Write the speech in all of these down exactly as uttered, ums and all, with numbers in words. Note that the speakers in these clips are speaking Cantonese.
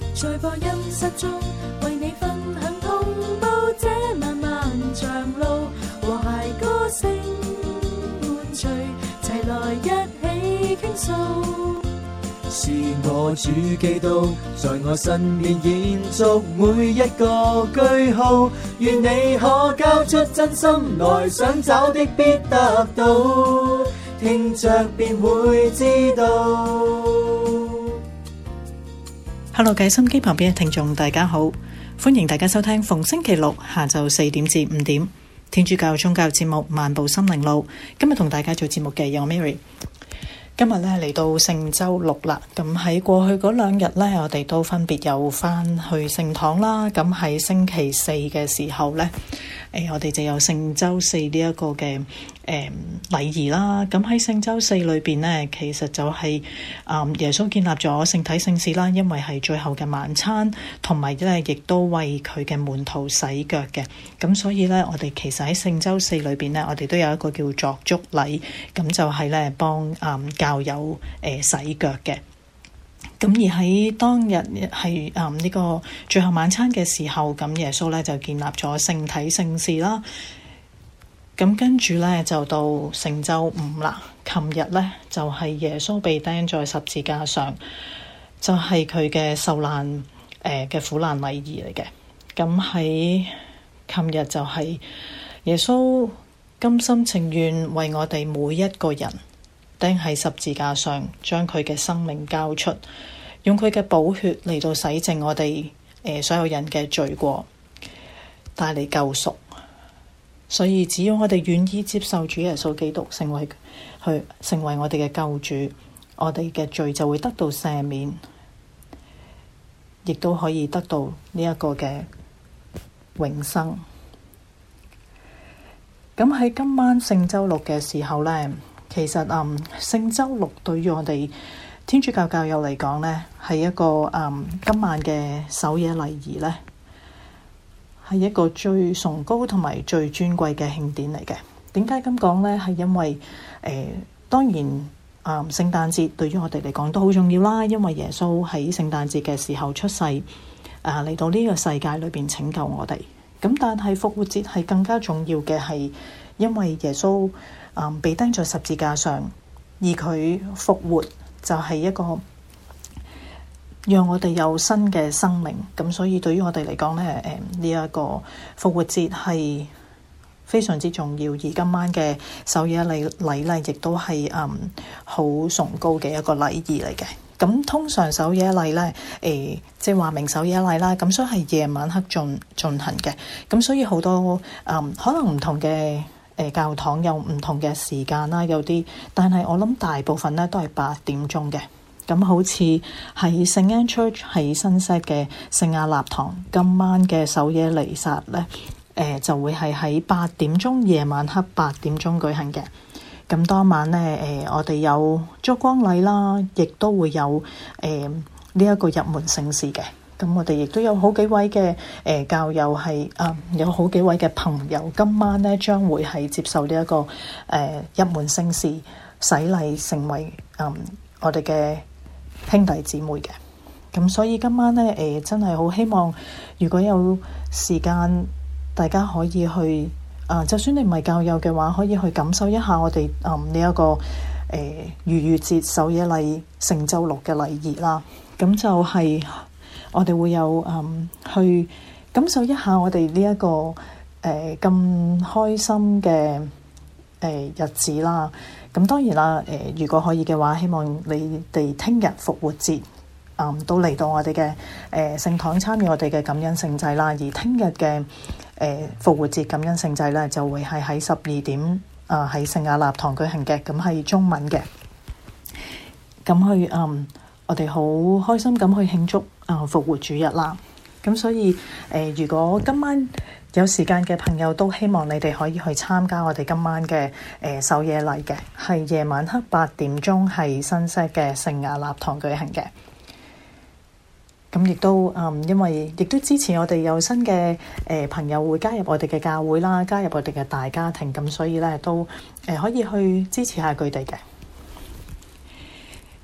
在播音室中為你分享同步這漫漫長路，和諧歌聲伴隨，齊來一起傾訴。 是我主基督在我身邊延續每一個句號，願你可交出真心來，想找的必得到，聽着便會知道。 Hello， 各位心機旁邊嘅聽眾大家好，歡迎大家收聽逢星期六下晝四點至五點天主教宗教節目《漫步心靈路》。今日同大家做節目嘅有 Mary。今日咧嚟到聖週六啦，咁喺過去嗰兩日咧，我哋都分別有翻去聖堂啦。咁喺星期四嘅時候咧，誒、呃、我哋就有聖週四呢一個嘅誒、呃、禮儀啦。咁喺聖週四裏邊咧，其實就係、是、啊、呃、耶穌建立咗聖體聖事啦，因為係最後嘅晚餐，同埋咧亦都為佢嘅門徒洗腳嘅。咁所以咧，我哋其實喺聖週四裏邊咧，我哋都有一個叫作足禮，咁就係咧幫啊、呃、教友誒、呃、洗腳嘅。咁而喺當日係誒呢個最後晚餐嘅時候，咁耶穌咧就建立咗聖體聖事啦。咁跟住咧就到聖週五啦。琴日咧就係、是、耶穌被釘在十字架上，就係佢嘅受難誒嘅、呃、苦難禮儀嚟嘅。咁喺琴日就係耶穌甘心情願為我哋每一個人釘喺十字架上，將佢嘅生命交出，用佢嘅寶血嚟到洗淨我哋誒、呃、所有人嘅罪過，帶嚟救贖。所以只要我哋願意接受主耶穌基督成為去成為我哋嘅救主，我哋嘅罪就會得到赦免，亦都可以得到呢一個嘅永生。咁喺今晚聖週六嘅時候呢，其實嗯聖週六對於我哋天主教教友嚟講呢，係一個嗯今晚嘅守夜禮儀呢，係一個最崇高同埋最尊貴嘅慶典嚟嘅。點解咁講呢？係因為誒、呃、當然啊、嗯、聖誕節對於我哋嚟講都好重要啦，因為耶穌喺聖誕節嘅時候出世，啊嚟到呢個世界裏邊拯救我哋。咁但係復活節係更加重要嘅，係因為耶穌啊、嗯、被釘在十字架上，而佢復活就係一個讓我哋有新嘅生命。咁所以對於我哋嚟講咧，誒呢一個復活節係非常之重要。而今晚嘅守夜禮禮咧，亦都係嗯好崇高嘅一個禮儀嚟嘅。咁通常守夜禮咧，誒、呃、即係話明守夜禮啦。咁所以係夜晚黑進進行嘅。咁所以好多嗯可能唔同嘅誒、呃、教堂有唔同嘅時間啦，有啲，但係我諗大部分咧都係八點鐘嘅。咁好似喺聖 Anne Church 喺新西嘅聖亞納堂，今晚嘅守夜彌撒咧，誒、呃、就會係喺八點鐘夜晚黑八點鐘舉行嘅。咁當晚咧，誒、呃、我哋有燭光禮啦，亦都會有誒呢一個入門聖事嘅。咁我哋亦都有好幾位嘅誒、呃、教友係啊、呃，有好幾位嘅朋友今晚咧將會係接受呢、這、一個誒、呃、入門聖事洗禮，成為嗯、呃、我哋嘅兄弟姊妹嘅。咁所以今晚咧，誒、呃、真係好希望，如果有時間，大家可以去啊、呃，就算你唔係教友嘅話，可以去感受一下我哋啊呢一個誒逾越節守夜禮聖週六嘅禮儀啦。咁就係我哋會有嗯去感受一下我哋呢一個誒咁、呃、開心嘅誒、呃、日子啦。咁當然啦，誒、呃、如果可以嘅話，希望你哋聽日復活節，嗯都嚟到我哋嘅誒聖堂參與我哋嘅感恩聖祭啦。而聽日嘅誒復活節感恩聖祭咧，就會係喺十二點啊喺聖亞納堂舉行嘅，咁係中文嘅。咁去嗯，我哋好開心咁去慶祝啊復活主日啦。咁所以誒、呃，如果今晚有時間嘅朋友，都希望你哋可以去參加我哋今晚嘅誒守夜禮嘅，係夜晚黑八點鐘喺新西嘅聖亞納堂舉行嘅。咁亦都嗯，因為亦都支持我哋有新嘅誒、呃、朋友會加入我哋嘅教會啦，加入我哋嘅大家庭，咁所以咧都誒、呃、可以去支持下佢哋嘅。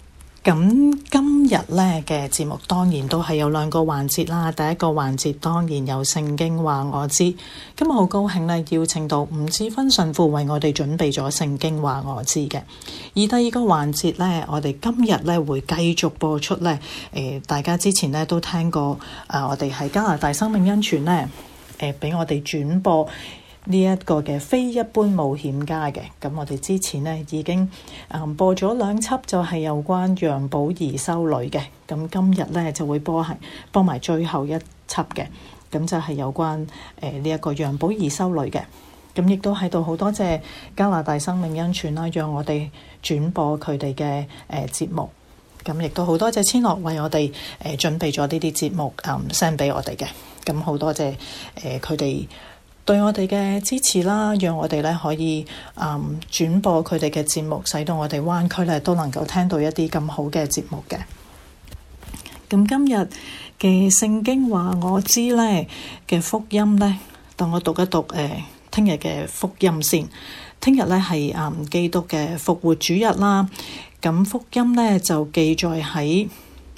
咁今日咧嘅節目當然都係有兩個環節啦。第一個環節當然有聖經話我知，今日好高興咧邀請到吳志芬神父為我哋準備咗聖經話我知嘅。而第二個環節咧，我哋今日咧會繼續播出咧，誒、呃、大家之前咧都聽過啊、呃，我哋喺加拿大生命恩泉咧，誒、呃、俾我哋轉播呢一個嘅非一般冒險家嘅。咁我哋之前呢已經、嗯、播咗兩輯，就係有關楊寶儀修女嘅。咁今日呢就會播係播埋最後一輯嘅，咁就係有關誒呢一個楊寶儀修女嘅。咁亦都喺度好多謝加拿大生命恩泉啦，讓我哋轉播佢哋嘅誒節目。咁亦都好多謝千樂為我哋誒、呃、準備咗呢啲節目誒 send 俾我哋嘅。咁好多謝誒佢哋對我哋嘅支持啦，讓我哋咧可以誒、嗯、轉播佢哋嘅節目，使到我哋灣區咧都能夠聽到一啲咁好嘅節目嘅。咁今日嘅聖經話我知咧嘅福音咧，等我讀一讀誒聽日嘅福音先。聽日咧係誒基督嘅復活主日啦。咁福音咧就記載喺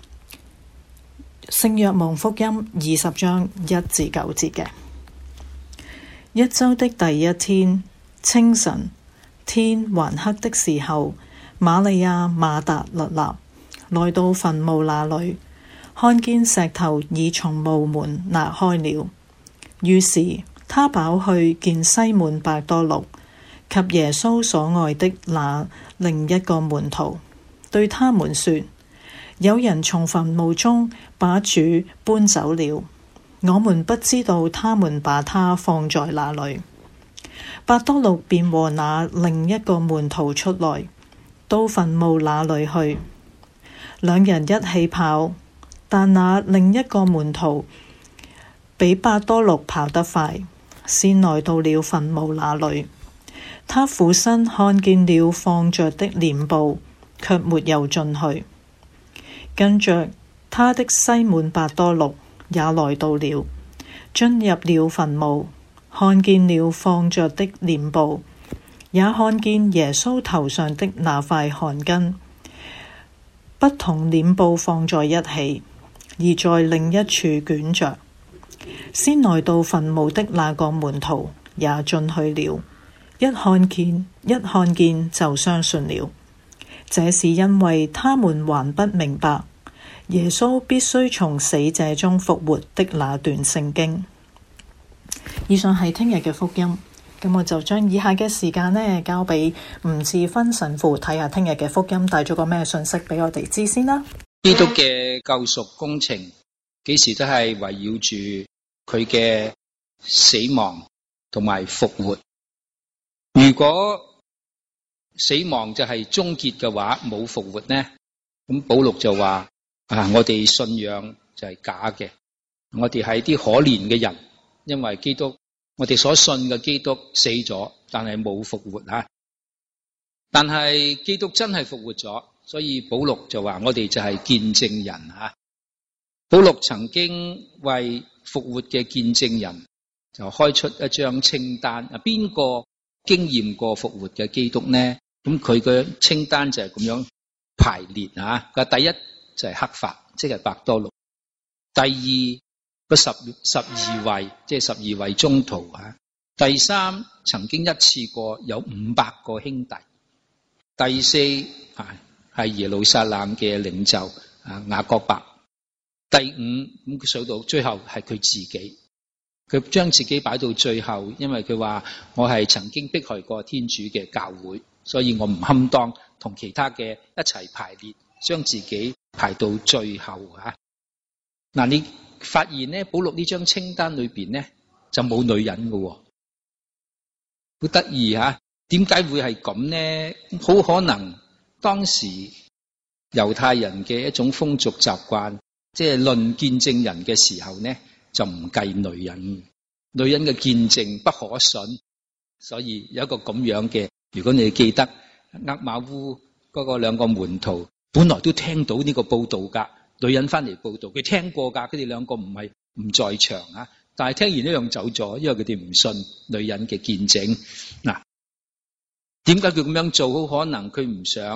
聖若望福音二十章一至九節嘅。一周的第一天清晨，天還黑的時候，瑪利亞馬達肋納來到墳墓那裏，看見石頭已從墓門拿開了。於是他跑去見西滿伯多祿及耶穌所愛的那另一個門徒，對他們說：有人從墳墓中把主搬走了，我們不知道他們把他放在哪裏。伯多祿便和那另一個門徒出來，到墳墓那裏去。兩人一起跑，但那另一個門徒比伯多祿跑得快，先來到了墳墓那裏。他俯身看見了放着的殮布，卻沒有進去。跟着他的西滿伯多祿也來到了，進入了墳墓，看見了放着的殮布，也看見耶穌頭上的那塊汗巾，不同殮布放在一起，而在另一處捲着。先來到墳墓的那個門徒也進去了，一看見一看見就相信了。這是因為他們還不明白耶穌必須從死者中復活的那段聖經。以上係聽日嘅福音，咁我就將以下嘅時間呢交俾吳志芬神父睇下聽日嘅福音帶咗個咩信息俾我哋知先啦。 基督嘅救贖工程幾時都係圍繞住佢嘅死亡同埋復活。如果死亡就係終結嘅話，冇復活呢？咁保祿就話啊，我哋信仰就係假嘅，我哋係啲可憐嘅人，因為基督，我哋所信嘅基督死咗，但係冇復活啊。但係基督真係復活咗，所以保祿就話我哋就係見證人啊。保祿曾經為復活嘅見證人就開出一張清單啊，邊個經驗過復活嘅基督呢？咁佢嘅清單就係咁樣排列啊。第一就係刻法，即係伯多祿；第二個十十二位，即係十二位宗徒啊；第三曾經一次過有五百個兄弟；第四啊係耶路撒冷嘅領袖啊雅各伯；第五咁佢數到最後係佢自己。佢將自己擺到最後，因為佢話我係曾經迫害過天主嘅教會，所以我唔堪當同其他嘅一齊排列，將自己排到最後啊。嗱，你發現咧，保祿呢張清單裏邊咧就冇女人嘅，好得意吓。點解會係咁咧？好可能當時猶太人嘅一種風俗習慣，即係論見證人嘅時候咧，就唔計女人，女人嘅見證不可信，所以有一個咁樣嘅。如果你記得厄馬烏嗰個兩個門徒，本來都聽到呢個報道噶，女人翻嚟報道，佢聽過噶，佢哋兩個唔係唔在場啊，但係聽完呢樣走咗，因為佢哋唔信女人嘅見證。嗱，點解佢咁樣做？好可能佢唔想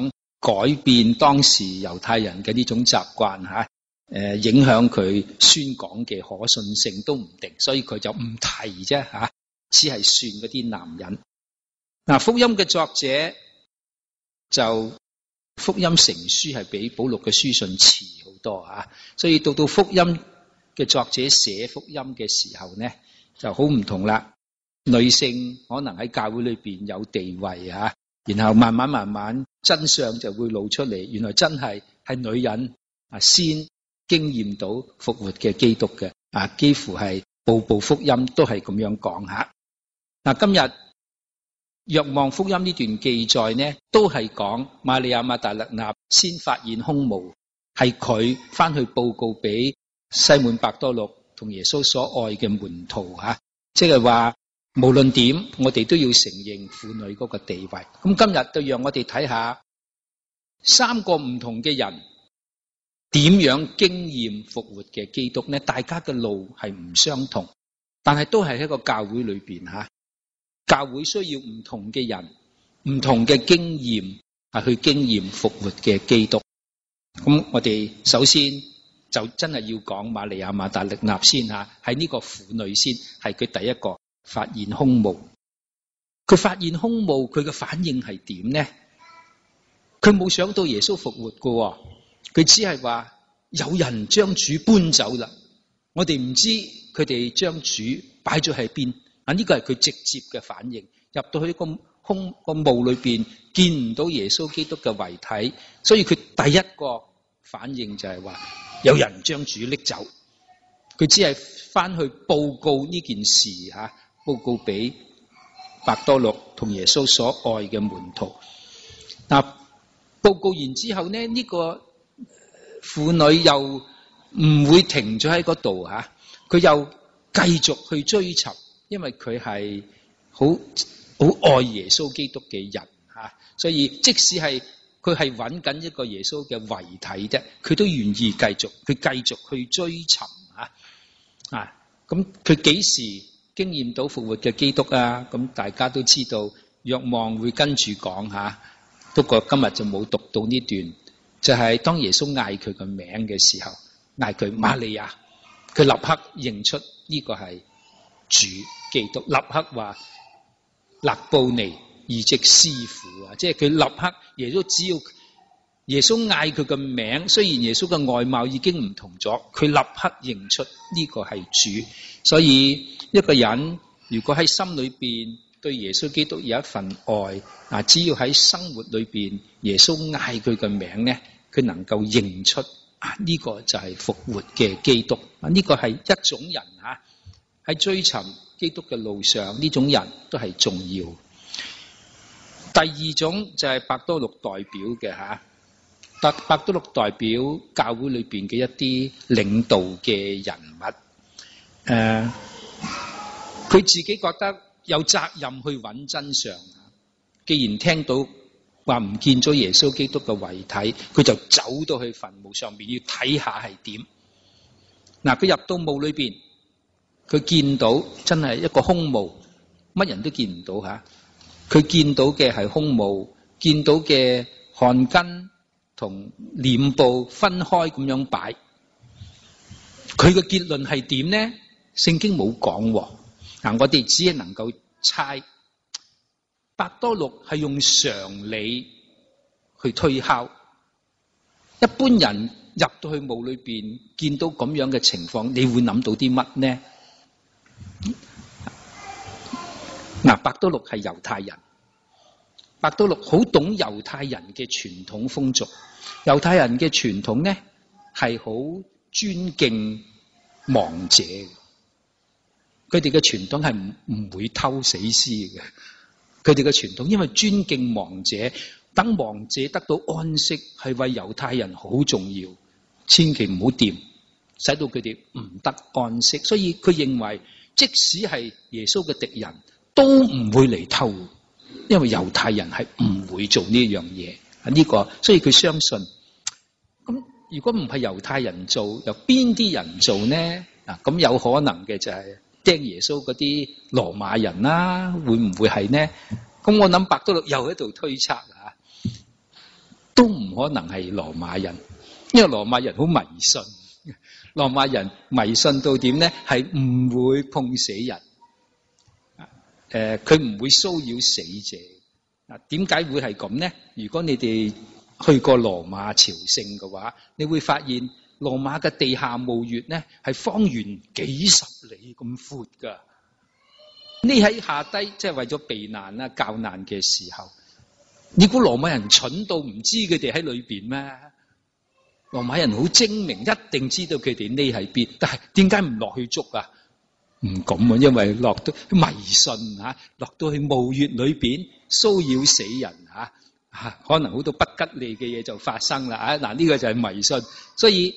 改變當時猶太人嘅呢種習慣吓，誒影響佢宣講嘅可信性都唔定，所以佢就唔提啫吓，只係算嗰啲男人。嗱，福音嘅作者就福音成書係比保祿嘅書信遲好多吓，所以到到福音嘅作者寫福音嘅時候呢，就好唔同啦。女性可能喺教會裏邊有地位啊，然後慢慢慢慢真相就會露出嚟，原來真係係女人啊先經驗到復活嘅基督嘅啊，幾乎係部部福音都係咁樣講吓。嗱，今日若望福音呢段記載呢，都係講瑪利亞瑪達肋納先發現空無，係佢翻去報告俾西滿伯多祿同耶穌所愛嘅門徒吓，即係話無論點，我哋都要承認婦女嗰個地位。咁今日就讓我哋睇下三個唔同嘅人點樣經驗復活嘅基督呢？大家嘅路係唔相同，但係都係喺一個教會裏邊吓。教會需要唔同嘅人、唔同嘅經驗係去經驗復活嘅基督。咁我哋首先就真係要講瑪利亞瑪達肋納先吓，係呢個婦女先，係佢第一個發現空無。佢發現空無，佢嘅反應係點呢？佢冇想到耶穌復活㗎，佢只係話有人將主搬走啦。我哋唔知佢哋將主擺咗喺邊啊？呢個係佢直接嘅反應。入到去個空個墓裏邊，見唔到耶穌基督嘅遺體，所以佢第一個反應就係話有人將主拎走。佢只係翻去報告呢件事吓，報告俾伯多祿同耶穌所愛嘅門徒。嗱，報告完之後呢，呢個婦女又唔會停咗喺嗰度吓，佢又繼續去追尋，因為佢係好好愛耶穌基督嘅人吓，所以即使係佢係揾緊一個耶穌嘅遺體啫，佢都願意繼續，佢繼續去追尋吓啊！咁佢幾時經驗到復活嘅基督啊？咁大家都知道，若望會跟住講吓，不過今日就冇讀到呢段，就係當耶穌嗌佢個名嘅時候，嗌佢瑪利亞，佢立刻認出呢個係主基督，立刻話勒布尼，意即師傅啊！即係佢立刻，耶穌只要耶穌嗌佢個名，雖然耶穌嘅外貌已經唔同咗，佢立刻認出呢個係主。所以一個人如果喺心裏邊對耶穌基督有一份愛啊，只要喺生活裏邊耶穌嗌佢嘅名呢，佢能夠認出啊，呢個就係復活嘅基督啊！呢個係一種人啊，喺追尋基督嘅路上，呢種人都係重要。第二種就係伯多祿代表嘅吓，伯伯多祿代表教會裏邊嘅一啲領導嘅人物，誒、呃，佢自己覺得有責任去揾真相。既然聽到話唔見咗耶穌基督嘅遺體，佢就走到去墳墓上面要睇下係點。嗱，佢入到墓裏邊，佢見到真係一個空墓，乜人都見唔到吓。佢見到嘅係空墓，見到嘅汗巾同殮布分開咁樣擺。佢嘅結論係點呢？聖經冇講喎。嗱，我哋只係能夠猜。伯多祿係用常理去推敲。一般人入到去墓裏邊，見到咁樣嘅情況，你會諗到啲乜呢？嗱，伯多祿係猶太人，伯多祿好懂猶太人嘅傳統風俗。猶太人嘅傳統呢，係好尊敬亡者，佢哋嘅傳統係唔唔會偷死屍嘅。佢哋嘅傳統因為尊敬亡者，等亡者得到安息，係為猶太人好重要，千祈唔好掂，使到佢哋唔得安息。所以佢認為，即使係耶穌嘅敵人，都唔會嚟偷，因為猶太人係唔會做呢樣嘢。呢個，所以佢相信。咁如果唔係猶太人做，由邊啲人做呢？啊，咁有可能嘅就係釘耶穌嗰啲羅馬人啦，會唔會係呢？咁我諗伯多祿又喺度推測啊。 都唔可能係羅馬人，因為羅馬人好迷信。羅馬人迷信到點咧？係唔會碰死人，誒，佢唔會騷擾死者。啊，點解會係咁咧？如果你哋去過羅馬朝聖嘅話，你會發現羅馬嘅地下墓穴咧係方圓幾十里咁闊噶。匿喺下低，即係為咗避難啦、教難嘅時候，你估羅馬人蠢到唔知佢哋喺裏邊咩？羅馬人好精明，一定知道佢哋匿喺邊，但係點解唔落去捉啊？唔敢啊，因為落到迷信吓，落到去墓穴裏邊騷擾死人吓，吓可能好多不吉利嘅嘢就發生啦啊！嗱，呢個就係迷信，所以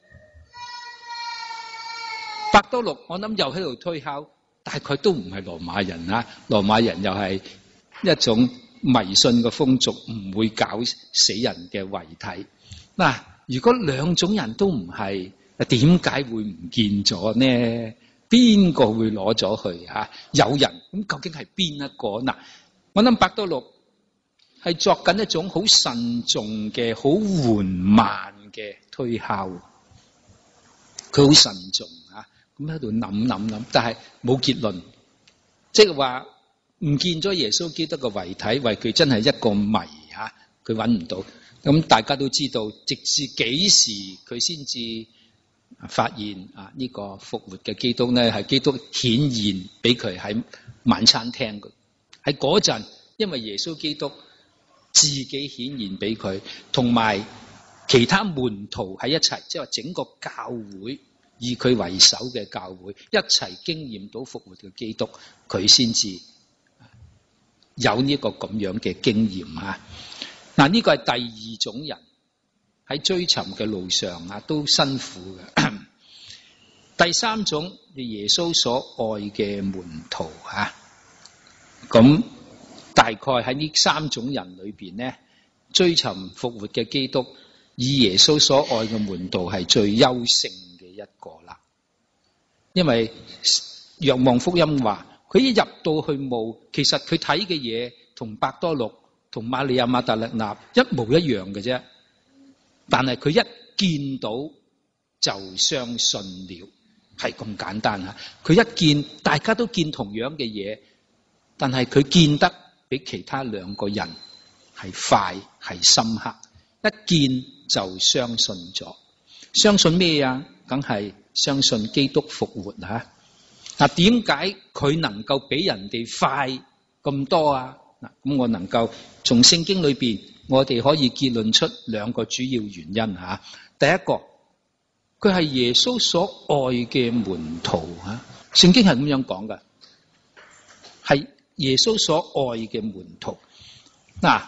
伯多祿我諗又喺度推敲，大概都唔係羅馬人啊，羅馬人又係一種迷信嘅風俗，唔會搞死人嘅遺體嗱。如果兩種人都唔係，點解會唔見咗呢？邊個會攞咗去吓？有人咁究竟係邊一個？嗱，我諗伯多祿係作緊一種好慎重嘅、好緩慢嘅推敲，佢好慎重吓，咁喺度諗諗諗，但係冇結論，即係話唔見咗耶穌基督嘅遺體，為佢真係一個謎吓，佢揾唔到。咁大家都知道，直至幾時佢先至發現啊？呢個復活嘅基督咧，係基督顯現俾佢喺晚餐廳嘅。喺嗰陣，因為耶穌基督自己顯現俾佢，同埋其他門徒喺一齊，即係話整個教會以佢為首嘅教會一齊經驗到復活嘅基督，佢先至有呢個咁樣嘅經驗啊！嗱，呢個係第二種人喺追尋嘅路上啊，都辛苦嘅。第三種係耶穌所愛嘅門徒啊，咁大概喺呢三種人裏邊咧，追尋復活嘅基督，以耶穌所愛嘅門徒係最優勝嘅一個啦。因為若望福音話，佢一入到去墓，其實佢睇嘅嘢同伯多祿同瑪利亞瑪達肋納一模一樣嘅啫，但係佢一見到就相信了，係咁簡單吓。佢一見，大家都見同樣嘅嘢，但係佢見得比其他兩個人係快係深刻，一見就相信咗。相信咩啊？梗係相信基督復活吓。嗱，點解佢能夠比人哋快咁多啊？嗱，咁我能夠從聖經裏邊，我哋可以結論出兩個主要原因吓。第一個，佢係耶穌所愛嘅門徒吓，聖經係咁樣講嘅，係耶穌所愛嘅門徒。嗱，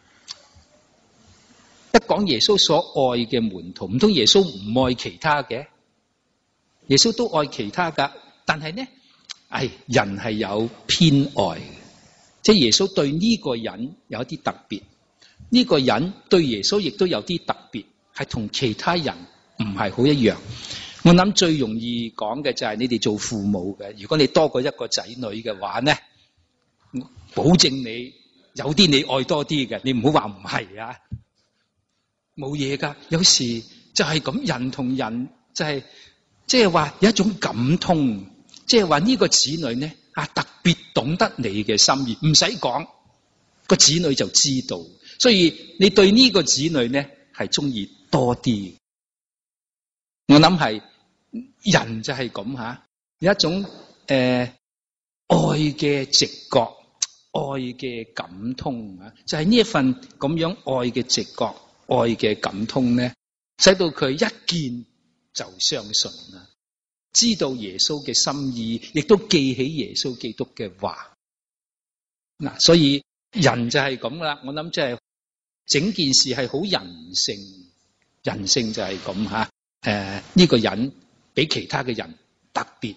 一講耶穌所愛嘅門徒，唔通耶穌唔愛其他嘅？耶穌都愛其他噶，但係呢，唉，人係有偏愛。即係耶穌對呢個人有一啲特別，呢個人對耶穌亦都有啲特別，係同其他人唔係好一樣。我諗最容易講嘅就係你哋做父母嘅，如果你多過一個仔女嘅話呢，保證你有啲你愛多啲嘅，你唔好話唔係啊，冇嘢噶。有時就係咁，人同人就係即係話有一種感通，即係話呢個子女呢。啊！特別懂得你嘅心意，唔使講，個子女就知道。所以你對呢個子女呢係中意多啲。我諗係人就係咁吓，有一種誒、呃、愛嘅直覺、愛嘅感通啊，就係、是、呢一份咁樣愛嘅直覺、愛嘅感通呢，使到佢一見就相信啦。知道耶穌嘅心意，亦都記起耶穌基督嘅話。嗱，所以人就係咁啦。我諗即係整件事係好人性，人性就係咁吓。誒、呃，呢、這個人比其他嘅人特別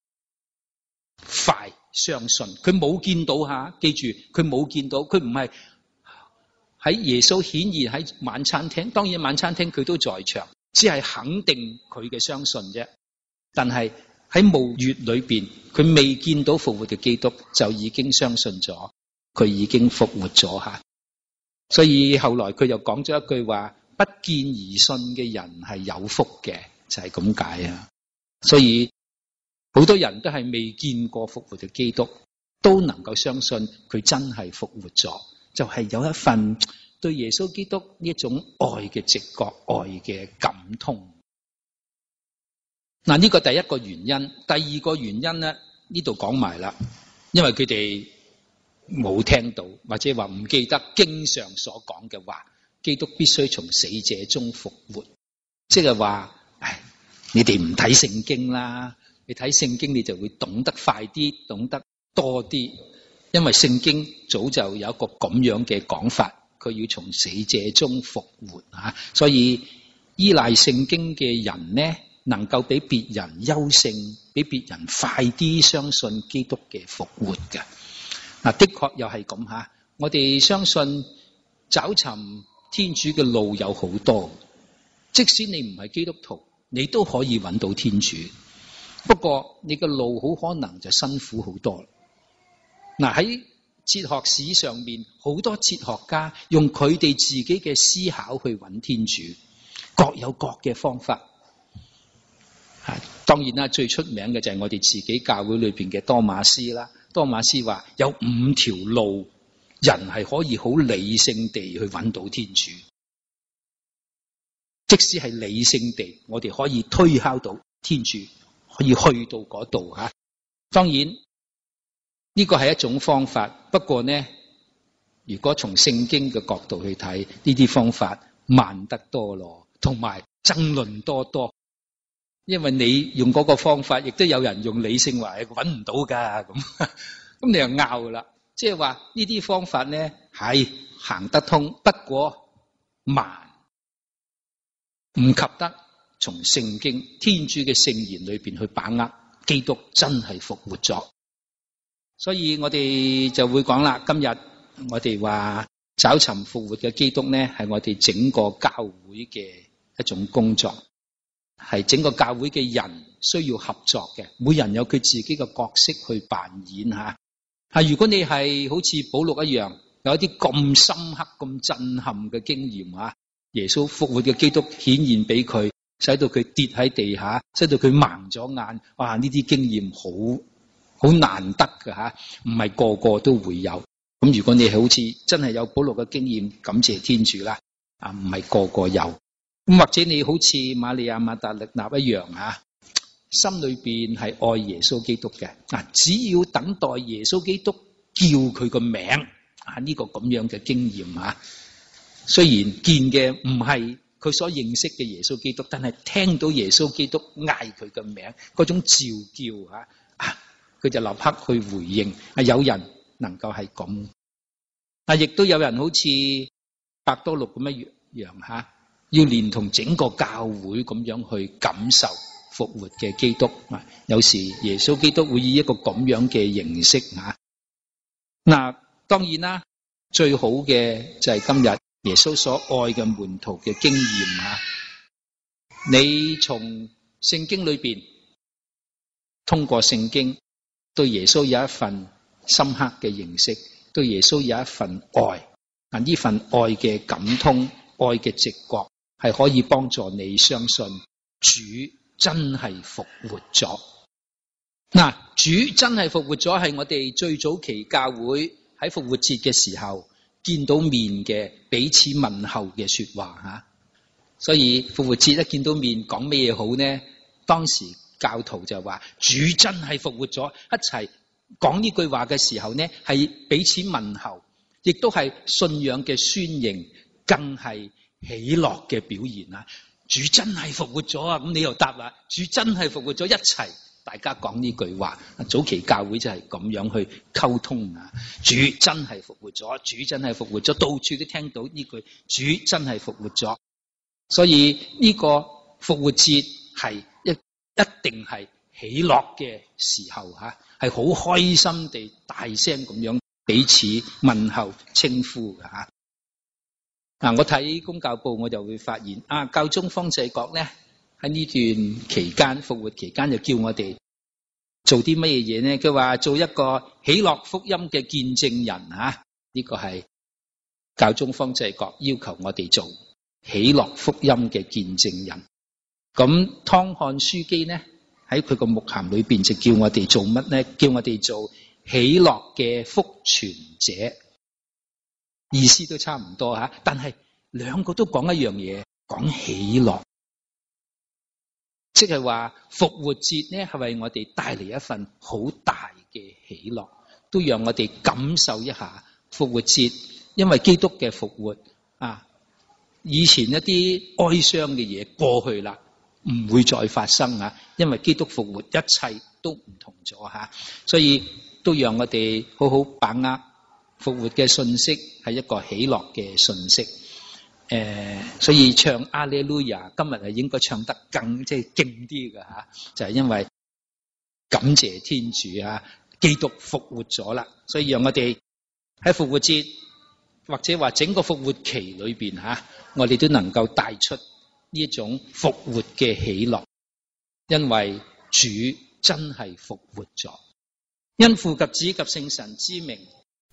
快相信。佢冇見到吓，記住佢冇見到，佢唔係喺耶穌顯現喺晚餐廳。當然晚餐廳佢都在場，只係肯定佢嘅相信啫。但係喺墓穴裏邊，佢未見到復活嘅基督，就已經相信咗，佢已經復活咗吓。 所以後來佢又講咗一句話：不見而信嘅人係有福嘅，就係咁解啊。所以好多人都係未見過復活嘅基督，都能夠相信佢真係復活咗，就係有一份對耶穌基督呢一種愛嘅直覺、愛嘅感通。嗱，呢個第一個原因。第二個原因咧，呢度講埋啦，因為佢哋冇聽到或者話唔記得經上所講嘅話，基督必須從死者中復活，即係話，唉，你哋唔睇聖經啦，你睇聖經你就會懂得快啲，懂得多啲，因為聖經早就有一個咁樣嘅講法，佢要從死者中復活啊，所以依賴聖經嘅人呢，能夠比別人優勝，比別人快啲相信基督嘅復活嘅。嗱，的確又係咁吓，我哋相信找尋天主嘅路有好多，即使你唔係基督徒，你都可以揾到天主。不過你嘅路好可能就辛苦好多。嗱，喺哲學史上面，好多哲學家用佢哋自己嘅思考去揾天主，各有各嘅方法。當然啦，最出名嘅就係我哋自己教會裏邊嘅多馬斯啦。多馬斯話有五條路，人係可以好理性地去揾到天主。即使係理性地，我哋可以推敲到天主，可以去到嗰度吓。當然呢個係一種方法，不過呢，如果從聖經嘅角度去睇，呢啲方法慢得多咯，同埋爭論多多。因為你用嗰個方法，亦都有人用理性話揾唔到噶，咁咁你又拗啦。即係話呢啲方法呢係行得通，不過慢，唔及得從聖經天主嘅聖言裏邊去把握基督真係復活咗。所以我哋就會講啦，今日我哋話找尋復活嘅基督呢，係我哋整個教會嘅一種工作。係整個教會嘅人需要合作嘅，每人有佢自己嘅角色去扮演吓。啊，如果你係好似保祿一樣，有一啲咁深刻、咁震撼嘅經驗啊，耶穌復活嘅基督顯現俾佢，使到佢跌喺地下，使到佢盲咗眼。哇！呢啲經驗好好難得㗎吓，唔係個個都會有。咁如果你好似真係有保祿嘅經驗，感謝天主啦。啊，唔係個個有。咁或者你好似瑪利亞瑪達肋納一樣啊，心裏邊係愛耶穌基督嘅啊，只要等待耶穌基督叫佢個名啊，呢個咁樣嘅經驗啊，雖然見嘅唔係佢所認識嘅耶穌基督，但係聽到耶穌基督嗌佢嘅名，嗰種召叫啊，啊，佢就立刻去回應啊。有人能夠係咁啊，亦都有人好似伯多祿咁一樣吓。要連同整個教會咁樣去感受復活嘅基督啊！有時耶穌基督會以一個咁樣嘅形式啊。嗱，當然啦，最好嘅就係今日耶穌所愛嘅門徒嘅經驗啊！你從聖經裏邊通過聖經對耶穌有一份深刻嘅認識，對耶穌有一份愛啊！呢份愛嘅感通、愛嘅直覺。係可以幫助你相信主真係復活咗。嗱，主真係復活咗，係我哋最早期教會喺復活節嘅時候見到面嘅彼此問候嘅說話吓。所以復活節一見到面講咩嘢好呢？當時教徒就話主真係復活咗，一齊講呢句話嘅時候呢，係彼此問候，亦都係信仰嘅宣認，更係喜樂嘅表現啊！主真係復活咗啊！咁你又答啦，主真係復活咗，一齊大家講呢句話。早期教會就係咁樣去溝通啊！主真係復活咗，主真係復活咗，到處都聽到呢句主真係復活咗。所以呢個復活節係一一定係喜樂嘅時候吓，係好開心地大聲咁樣彼此問候稱呼嘅吓。嗱，我睇公教報我就會發現啊，教宗方濟各咧喺呢段期間復活期間就叫我哋做啲乜嘢嘢咧？佢話做一個喜樂福音嘅見證人啊，呢個係教宗方濟各要求我哋做喜樂福音嘅見證人。咁湯漢樞機呢喺佢個牧函裏邊就叫我哋做乜呢？叫我哋做喜樂嘅福傳者，意思都差唔多吓，但係兩個都講一樣嘢，講喜樂，即係話復活節呢係為我哋帶嚟一份好大嘅喜樂，都讓我哋感受一下復活節，因為基督嘅復活啊，以前一啲哀傷嘅嘢過去啦，唔會再發生啊，因為基督復活，一切都唔同咗吓，所以都讓我哋好好把握復活嘅信息，係一個喜樂嘅信息。誒、呃，所以唱阿利路亞，今日係應該唱得更即係勁啲嘅吓，就係、是、因為感謝天主啊，基督復活咗啦，所以讓我哋喺復活節或者話整個復活期裏邊吓、啊，我哋都能夠帶出呢一種復活嘅喜樂，因為主真係復活咗，因父及子及聖神之名。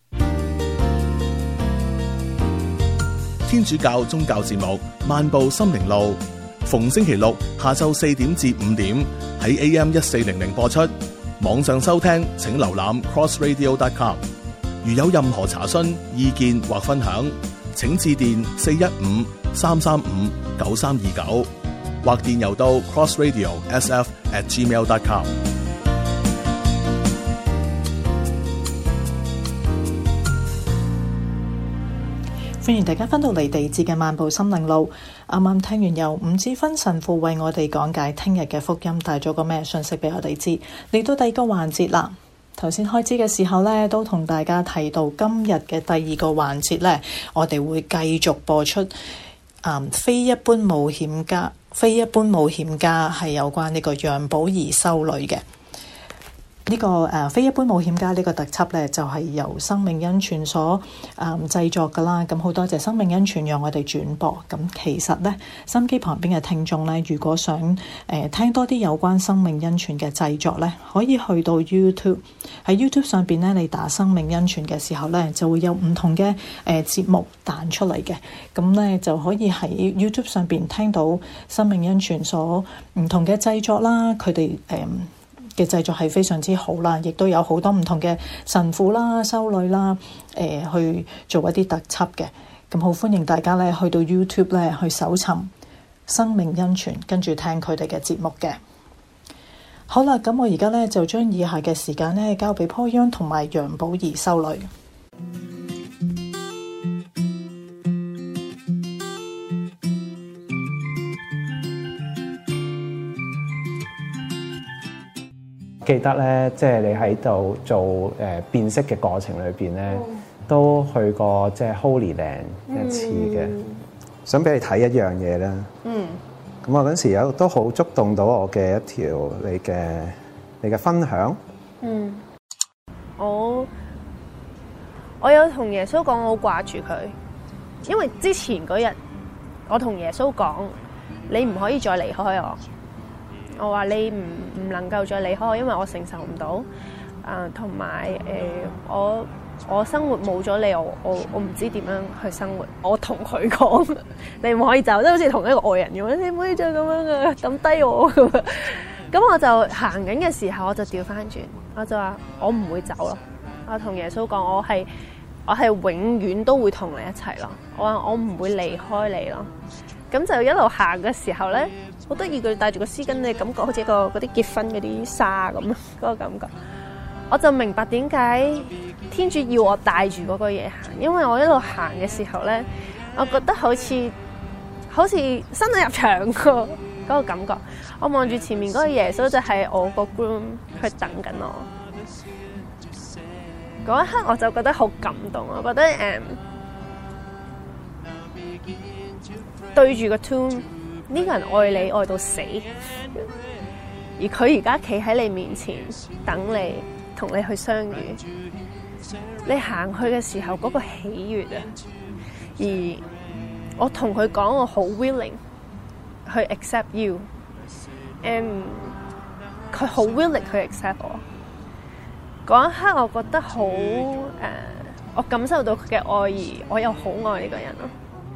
天主教宗教節目《漫步心靈路》，逢星期六下晝四點至五點喺 A M 一四零零播出。網上收聽請瀏覽 cross radio dot com。如有任何查詢、意見或分享，請致電四一五三三五九三二九，或電郵到 crossradio s f at gmail dot com。 歡迎大家翻到嚟地節嘅漫步心靈路。啱啱聽完由吳志芬神父為我哋講解聽日嘅福音，帶咗個咩信息俾我哋知。嚟到第二個環節啦，頭先開始嘅時候呢，都同大家提到今日嘅第二個環節呢，我哋會繼續播出、嗯、非一般冒險家，非一般冒險家係有關呢個楊寶儀修女嘅。呢、這個誒、呃、非一般冒險家呢個特輯呢，就係、是、由生命恩泉所誒、呃、製作噶啦。咁好多謝生命恩泉讓我哋轉播。咁其實呢，心機旁邊嘅聽眾呢，如果想誒、呃、聽多啲有關生命恩泉嘅製作呢，可以去到 YouTube。喺 YouTube 上邊呢，你打生命恩泉嘅時候呢，就會有唔同嘅誒、呃、節目彈出嚟嘅。咁呢，就可以喺 YouTube 上邊聽到生命恩泉所唔同嘅製作啦。佢哋誒。呃嘅製作係非常之好啦，亦都有好多唔同嘅神父啦、修女啦，誒、呃、去做一啲特輯嘅。咁好歡迎大家咧去到 YouTube 咧去搜尋生命恩泉，跟住聽佢哋嘅節目嘅。好啦，咁我而家咧就將以下嘅時間咧交俾坡央同埋楊寶儀修女。 記得咧，即係你喺度做誒、呃、辨識嘅過程裏邊咧，嗯、都去過即係 Holy Land 一次嘅。嗯、想俾你睇一樣嘢啦。嗯。咁我嗰時有都好觸動到我嘅一條你嘅你嘅分享。嗯。 我我有同耶穌講，我好掛住佢，因為之前嗰日我同耶穌講，你唔可以再離開我。我話你唔唔能夠再離開我，因為我承受唔到。啊、呃，同埋誒，我我生活冇咗你，我我我唔知點樣去生活。我同佢講，你唔可以走，即係好似同一個外人咁樣，你唔可以再咁樣嘅抌低我咁樣。咁我就行緊嘅時候，我就調翻轉，我就話我唔會走咯。我同耶穌講，我係我係永遠都會同你一齊咯。我話我唔會離開你咯。咁就一路行嘅時候咧，好得意，佢帶住個絲巾嘅感覺，好似一個嗰啲結婚嗰啲紗咁，嗰、嗰個感覺。我就明白點解天主要我帶住嗰個嘢行，因為我一路行嘅時候咧，我覺得好似好似新娘入場個嗰個感覺。我望住前面嗰個耶穌，就係我個 groom 去等緊我。嗰一刻我就覺得好感動，我覺得誒。Um, 對住個 tomb， 呢個人愛你愛到死，而佢而家企喺你面前等你，同你去相遇。你行去嘅時候嗰個喜悅啊，而我同佢講我好 willing 去 accept you， 誒，佢好 willing 去 accept 我。嗰一刻我覺得好誒， 我感受到佢嘅愛意，我又好愛呢個人咯。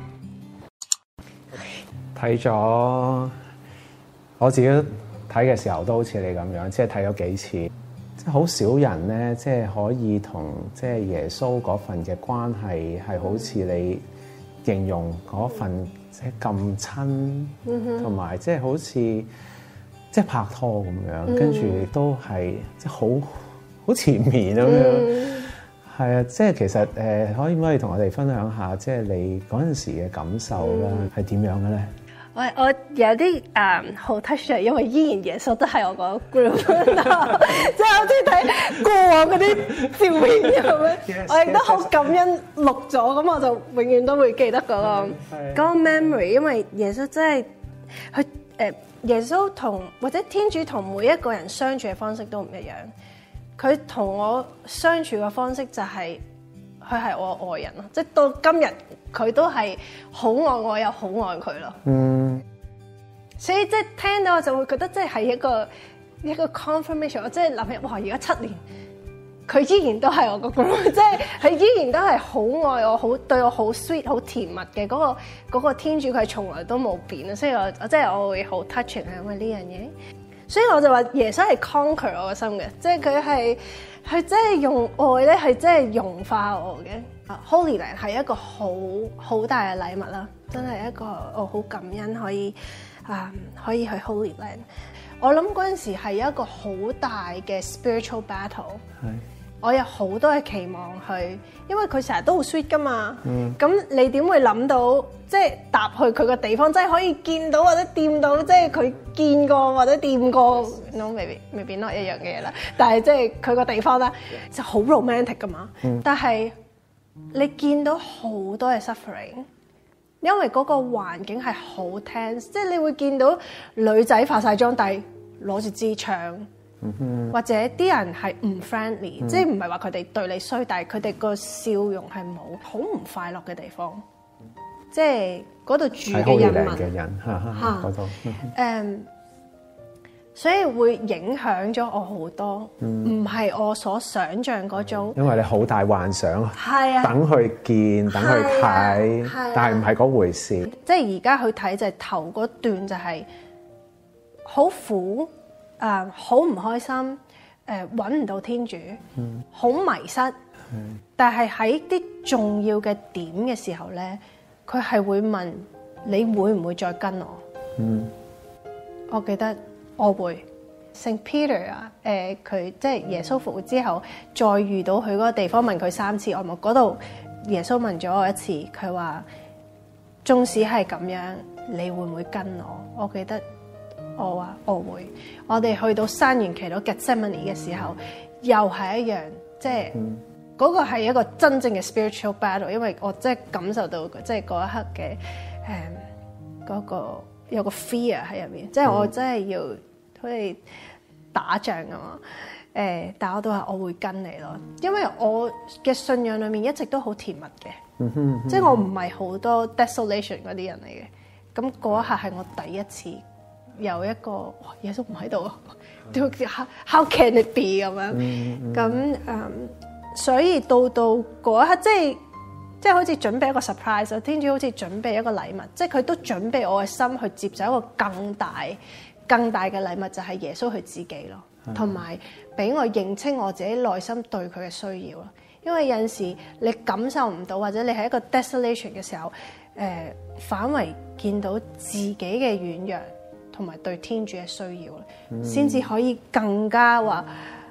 睇咗我自己睇嘅時候都好似你咁樣，即係睇咗幾次，即係好少人咧，即係可以同即係耶穌嗰份嘅關係係好似你形容嗰份即係咁親，同埋即係好似即係拍拖咁樣，跟住亦都係即係好好纏綿咁樣。係啊，即係其實誒，可以唔可以同我哋分享下，即係你嗰陣時嘅感受啦，係點樣嘅咧？ 我我有啲誒好 touch 嘅，因為依然耶穌都係我個 group，即係好似睇過往嗰啲照片咁樣。Yes, 我亦都好感恩錄咗，咁我就永遠都會記得嗰、嗰個嗰個 memory， 因為耶穌真係佢誒耶穌同或者天主同每一個人相處嘅方式都唔一樣。佢同我相處嘅方式就係佢係我愛人咯，即係到今日佢都係好愛我又好愛佢咯。嗯，所以即係聽到我就會覺得即係係一個一個 confirmation， 我即係諗起哇，而家七年佢依然都係我個 group， 即係佢依然都係好愛我，好對我好 sweet 好甜蜜嘅嗰個嗰個天主，佢從來都冇變啊！所以我我即係我會好 touching 係因為呢樣嘢。所以我就話耶穌係 conquer 我個心嘅，即係佢係佢真係用愛咧，係真係融化我嘅。Holy Land 係一個好好大嘅禮物啦，真係一個我好感恩可以啊、嗯、可以去 Holy Land。我諗嗰陣時係一個好大嘅 spiritual battle。我有好多嘅期望去，因為佢成日都好 sweet 噶嘛。咁、嗯、你點會諗到即係踏去佢個地方，即係可以見到或者掂到，即係佢見過或者掂過 no maybe maybe not 一樣嘅嘢啦。但係即係佢個地方咧就好 romantic 噶嘛。嗯、但係你見到好多嘅 suffering， 因為嗰個環境係好 tense， 即係你會見到女仔化晒妝，但係攞住支槍。Mm-hmm. 或者啲人係唔 friendly，、mm-hmm. 即係唔係話佢哋對你衰，但係佢哋個笑容係冇好唔快樂嘅地方，即係嗰度住嘅人民嘅人嚇嗰度誒，所以會影響咗我好多，唔係、mm-hmm. 我所想像嗰種。因為你好大幻想，係啊，等佢見，等佢睇，啊、但係唔係嗰回事。即係而家去睇就係頭嗰段就係好苦。誒好唔開心，誒揾唔到天主，好、嗯、迷失。嗯、但係喺啲重要嘅點嘅時候咧，佢係會問你會唔會再跟我？嗯、我記得我會。聖 Peter 啊，誒佢即係耶穌復活之後，再遇到佢嗰個地方問佢三次，我冇嗰度耶穌問咗我一次，佢話縱使係咁樣，你會唔會跟我？我記得。我話我會，我哋去到山園祈禱 Gethsemane 嘅時候，又係一樣，即係嗰、嗯嗰個係一個真正嘅 spiritual battle， 因為我真係感受到，即係嗰一刻嘅誒嗰個有個 fear 喺入面，即係我真係要好似打仗咁嘛。誒、呃，但我都話我會跟你咯，因為我嘅信仰裏面一直都好甜蜜嘅，嗯嗯嗯、即係我唔係好多 desolation 嗰啲人嚟嘅，咁嗰一刻係我第一次。有一個哇耶穌唔喺度，都 how how can it be 咁樣咁誒，所以到到嗰一刻，即係即係好似準備一個 surprise， 天主好似準備一個禮物，即係佢都準備我嘅心去接受一個更大、更大嘅禮物，就係耶穌佢自己咯，同埋俾我認清我自己內心對佢嘅需要咯。因為有陣時你感受唔到，或者你係一個 desolation 嘅時候，誒、呃、反為見到自己嘅軟弱。同埋對天主嘅需要，先至、嗯、可以更加話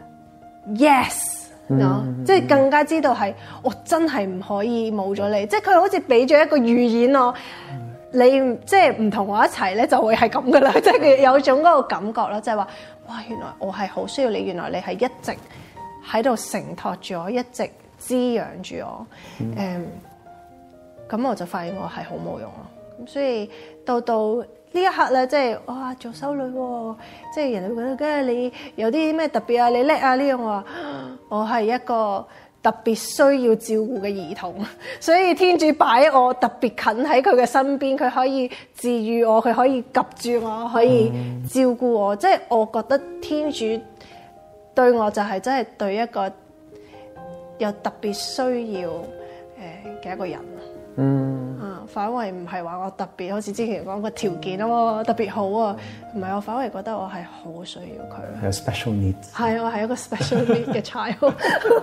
yes，no？、嗯、即係更加知道係我真係唔可以冇咗你，即係佢好似俾咗一個預演我，嗯、你即係唔同我一齊咧就會係咁噶啦，即係有種嗰個感覺咯，即係話哇原來我係好需要你，原來你係一直喺度承托住我，一直滋養住我，誒、嗯，咁、um, 我就發現我係好冇用咯，咁所以到到。呢一刻咧，即係哇做修女喎，即係人哋會覺得，梗係你有啲咩特別啊，你叻啊呢樣。我話我係一個特別需要照顧嘅兒童，所以天主擺我特別近喺佢嘅身邊，佢可以治癒我，佢可以及住我，可以照顧我。即係、嗯、我覺得天主對我就係真係對一個有特別需要誒嘅一個人。 嗯啊，反為唔係話我特別，好似之前講個條件啊嘛，特別好啊，唔係我反為覺得我係好需要佢。 有 special needs。 係，我係一個 special need 嘅 child。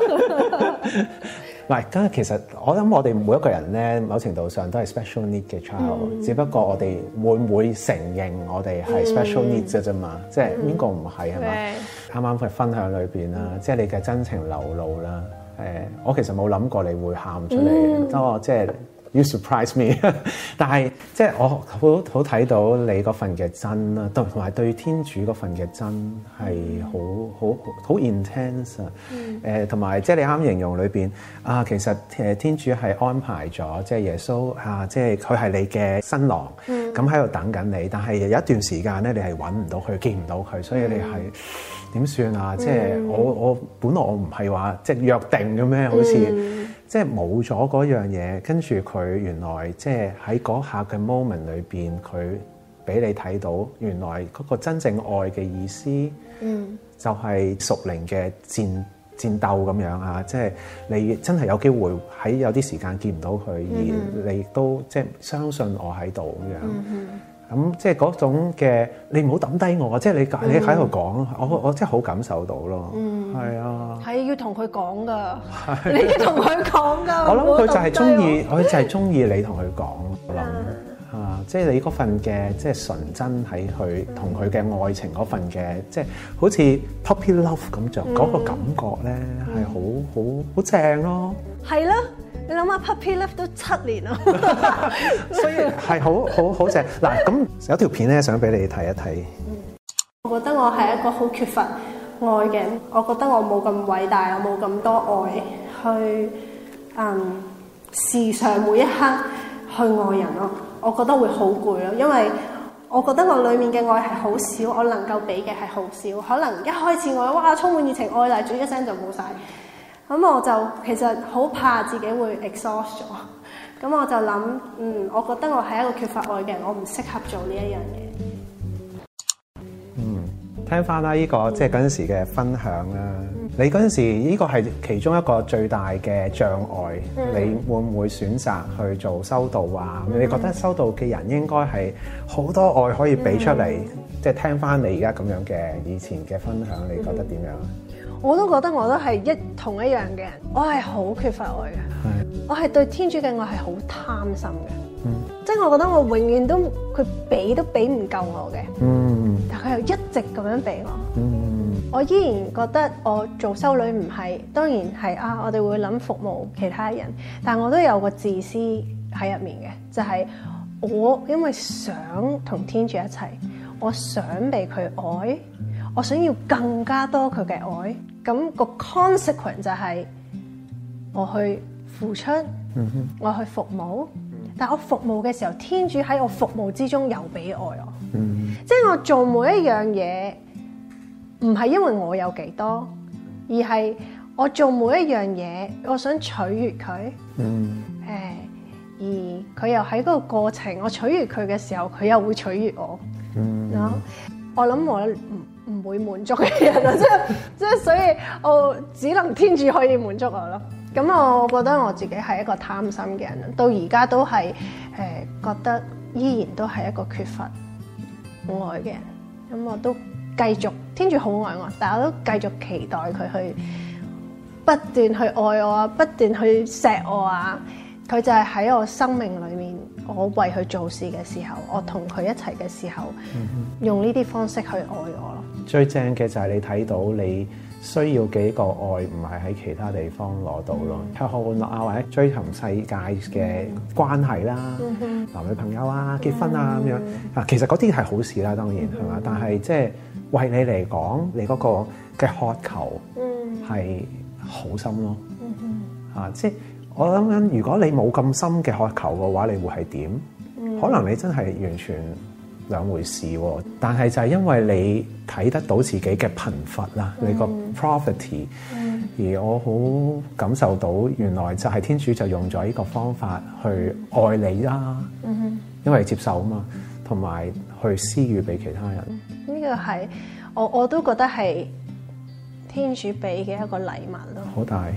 嗱，咁其實我諗我哋每一個人咧，某程度上都係 special need 嘅 child，嗯、只不過我哋會唔會承認我哋係 special needs 嘅啫嘛？即係邊個唔係係嘛？啱啱嘅分享裏邊啦，即係你嘅真情流露啦。誒，我其實冇諗過你會喊出嚟嘅，當、嗯、我即係。You surprise me， 但係即係我好好睇到你嗰份嘅真啦，同埋對天主嗰份嘅真係好好好 intense 啊！誒同埋即係你啱形容裏邊啊，其實誒天主係安排咗，即係耶穌啊，即係佢係你嘅新郎，咁喺度等緊你，但係有一段時間咧，你係揾唔到佢，見唔到佢，所以你係點算啊？即係我我本來我唔係話即係約定嘅咩，好似。嗯即係冇咗嗰樣嘢，跟住佢原來即係喺嗰下嘅 moment 裏邊，佢俾你睇到原來嗰個真正愛嘅意思，嗯，就係屬靈嘅戰戰鬥咁樣啊！即係你真係有機會喺有啲時間見唔到佢，而你都即係相信我喺度咁樣。嗯咁即係嗰種嘅，你唔好抌低我，即係你你喺度講，我我真係好感受到咯。嗯，係啊， 係要同佢講噶，你要同佢講噶。 我諗佢就係中意，我就係中意你同佢講。我諗啊，即係你嗰份嘅即係純真喺佢同佢嘅愛情嗰份嘅，即係好似 puppy love 咁就嗰個感覺咧係好好好正咯。 係啦。你諗下 puppy love 都七年啦， 所以係好好好正嗱。咁有條片咧，想俾你睇一睇。 我覺得我係一個好缺乏愛嘅人，我覺得我冇咁偉大，我冇咁多愛去嗯時常每一刻去愛人咯。我覺得會好攰咯，因為我覺得我裡面嘅愛係好少，我能夠俾嘅係好少。可能一開始我哇充滿熱情愛嚟住一聲就冇晒。咁我就其實好怕自己會 exhaust 咗，咁我就諗，嗯，我覺得我係一個缺乏愛嘅人，我唔適合做呢一樣嘢。 嗯，聽翻啦，呢個即係嗰陣時嘅分享啦。嗯、你嗰陣時呢個係其中一個最大嘅障礙，嗯、你會唔會選擇去做修道啊？嗯、你覺得修道嘅人應該係好多愛可以俾出嚟，即係、嗯、聽翻你而家咁樣嘅以前嘅分享，你覺得點樣？ 我都覺得我都係一同一樣嘅人，我係好缺乏愛嘅，是我係對天主嘅愛係好貪心嘅，嗯、即係我覺得我永遠都佢俾都俾唔夠我嘅，嗯、但佢又一直咁樣俾我，嗯、我依然覺得我做修女唔係，當然係啊，我哋會諗服務其他人，但我都有個自私喺入面嘅，就係、是、我因為想同天主一齊，我想被佢愛。我想要更加多佢嘅愛，咁個 consequence 就係我去付出，嗯、哼我去服務，但我服務嘅時候，天主喺我服務之中又俾愛我，嗯、即係我做每一樣嘢，唔係因為我有幾多，而係我做每一樣嘢，我想取悅佢，誒、嗯，而佢又喺嗰個過程，我取悅佢嘅時候，佢又會取悅我，嗯、我諗我唔。唔會滿足嘅人啊，即係即係，所以我只能天主可以滿足我咯。咁我覺得我自己係一個貪心嘅人，到而家都係誒、呃、覺得依然都係一個缺乏愛嘅人。咁我都繼續天主好愛我，但係我都繼續期待佢去不斷去愛我啊，不斷去錫我啊。佢就係喺我生命裏面，我為佢做事嘅時候，我同佢一齊嘅時候，嗯、哼用呢啲方式去愛我咯。最正嘅就係你睇到你需要嘅一個愛，唔係喺其他地方攞到咯。吃喝玩樂啊，或者追尋世界嘅關係啦，嗯、哼男女朋友啊、結婚啊咁樣啊，其實嗰啲係好事啦，當然係嘛。但係即係為你嚟講，你嗰個嘅渴求係好深咯。嗯、哼啊，即係。我諗緊，如果你冇咁深嘅渴求嘅話，你會係點？嗯、可能你真係完全兩回事喎。但係就係因為你睇得到自己嘅貧乏啦，嗯、你個 poverty，嗯、而我好感受到原來就係天主就用咗呢個方法去愛你啦，嗯、因為接受啊嘛，同埋去施予俾其他人。呢、嗯這個係我我都覺得係天主俾嘅一個禮物咯，好大。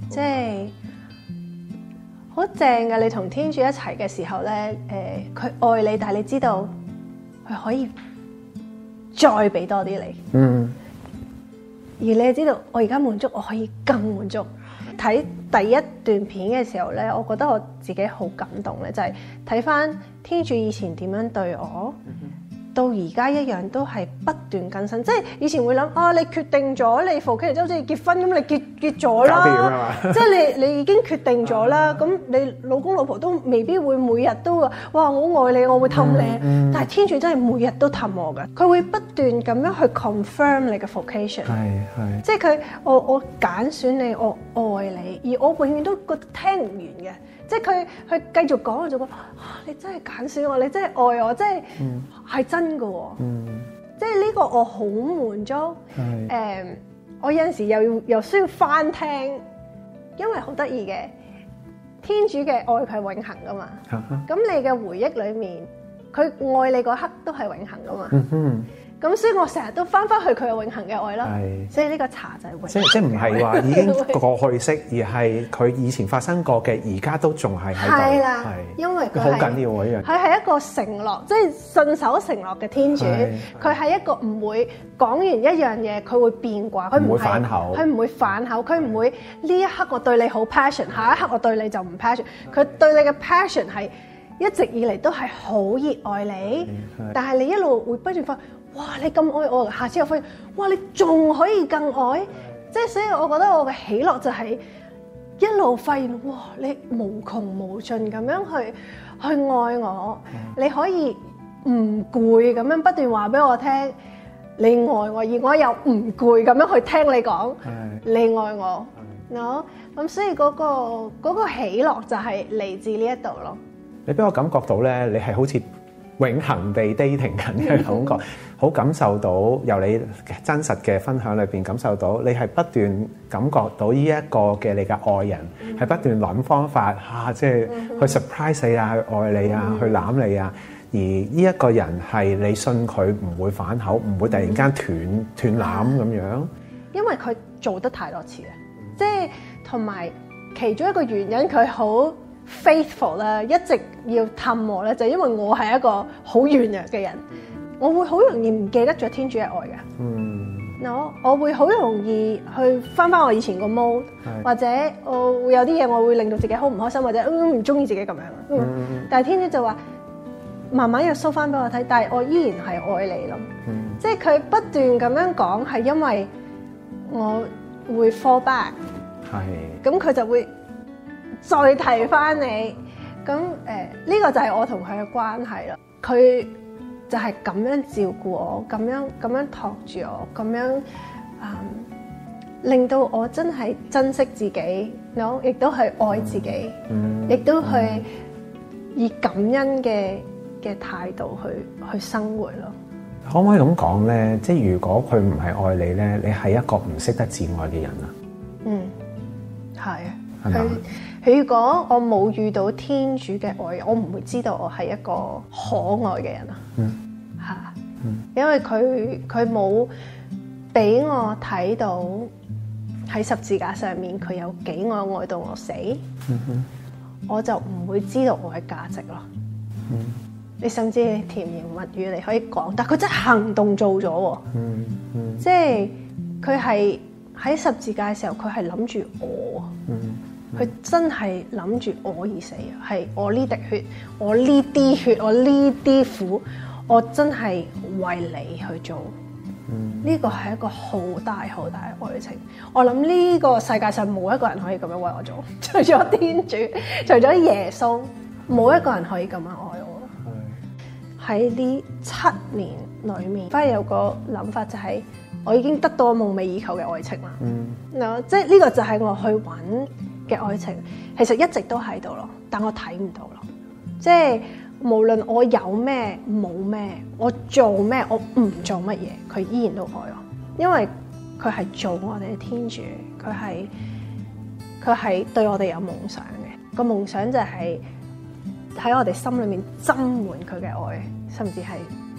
即係好正嘅。你同天主一齊嘅時候咧，誒、呃，佢愛你，但係你知道佢可以再俾多啲你。 嗯。 而你係知道，我而家滿足，我可以更滿足。睇第一段片嘅時候咧，我覺得我自己好感動咧，就係睇翻天主以前點樣對我。嗯，到而家一樣都係不斷更新，即係以前會諗啊，你決定咗你 vocation 即好似結婚咁，你結結咗啦，即係你你已經決定咗啦，咁你老公老婆都未必會每日都話哇我好愛你，我會氹你，嗯嗯、但係天主真係每日都氹我㗎，佢會不斷咁樣去 confirm 你嘅 vocation，係係，即係佢我我揀選你，我愛你，而我永遠都覺得聽唔完嘅。即係佢佢繼續講，我就覺得、啊、你真係揀選我，你真係愛我，即係係、嗯、真嘅喎、哦。嗯、即係呢個我好滿足。誒、嗯，我有陣時又要又需要翻聽，因為好得意嘅天主嘅愛佢係永恆噶嘛。咁、啊、你嘅回憶裡面，佢愛你嗰刻都係永恆噶嘛。嗯哼。咁所以我成日都翻返去佢嘅永恆嘅愛啦，所以呢個茶就係永恆。即即唔係話已經過去式，而係佢以前發生過嘅，而家都仲係喺度。係啦，因為佢好緊要喎呢樣。 佢係一個承諾，即係信守承諾嘅天主。佢係一個唔會講完一樣嘢，佢會變卦，佢唔會反口，佢唔會反口，佢唔會呢一刻我對你好 passion， 下一刻我對你就唔 passion。佢對你嘅 passion 係一直以嚟都係好熱愛你，但係你一路會不斷發。哇！你咁愛我，下次我發現，哇！你仲可以更愛，即係所以我覺得我嘅喜樂就係一路發現，哇！你無窮無盡咁樣去去愛我，你可以唔攰咁樣不斷話俾我聽，你愛我，而我又唔攰咁樣去聽你講，你愛我，我咁所以嗰個嗰個喜樂就係嚟自呢一度咯。 你俾我感覺到咧，你係好似永恆地 dating 緊嘅感覺，好感受到由你真實嘅分享裏邊感受到，你係不斷感覺到呢一個嘅你嘅愛人係、嗯、不斷諗方法嚇，即、啊、係、就是、去 surprise 你啊，去愛你啊，嗯、去攬你啊。而呢一個人係你信佢唔會反口，唔會突然間斷斷攬咁樣， 因為佢做得太多次啦，即係同埋其中一個原因佢好 faithful 啦，一直要氹我咧，就係、因為我係一個好軟弱嘅人，我會好容易唔記得咗天主嘅愛嘅。嗯，我我會好容易去翻翻我以前個 mode，或者我會有啲嘢我會令到自己好唔開心，或者唔中意自己咁樣。嗯，嗯但係天主就話慢慢又 show 翻俾我睇，但係我依然係愛你咯。嗯，即係佢不斷咁樣講，係因為我會 fall back。係，咁佢就會再提翻你，咁誒呢個就係我同佢嘅關係啦。佢就係咁樣照顧我，咁樣咁樣托住我，咁樣嗯令到我真係珍惜自己，我亦都係愛自己，亦、嗯、都係以感恩嘅嘅態度去去生活咯。 可唔可以咁講咧？即係如果佢唔係愛你咧，你係一個唔識得自愛嘅人啊？嗯， 係啊。佢佢如果我冇遇到天主嘅愛，我唔會知道我係一個可愛嘅人啊。嗯，嚇，嗯，因為佢佢冇俾我睇到喺十字架上面佢有幾愛愛到我死，嗯哼，我就唔會知道我嘅價值咯。嗯，你甚至甜言蜜語你可以講，但佢真係行動做咗喎。嗯嗯，即係佢係喺十字架嘅時候，佢係諗住我。嗯。佢真係諗住我而死啊！係我呢滴血，我呢啲血，我呢啲苦，我真係為你去做。嗯，呢個係一個好大好大嘅愛情。我諗呢個世界上冇一個人可以咁樣為我做，除咗天主，除咗耶穌，冇一個人可以咁樣愛我。喺呢七年裏面，反而有個諗法就係、是，我已經得到我夢寐以求嘅愛情啦。嗯，嗱，即係呢個就係我去揾嘅愛情，其實一直都喺度咯，但我睇唔到咯。即係無論我有咩冇咩，我做咩我唔做乜嘢，佢依然都愛我，因為佢係做我哋嘅天主，佢係佢係對我哋有夢想嘅。個夢想就係喺我哋心裏面斟滿佢嘅愛，甚至係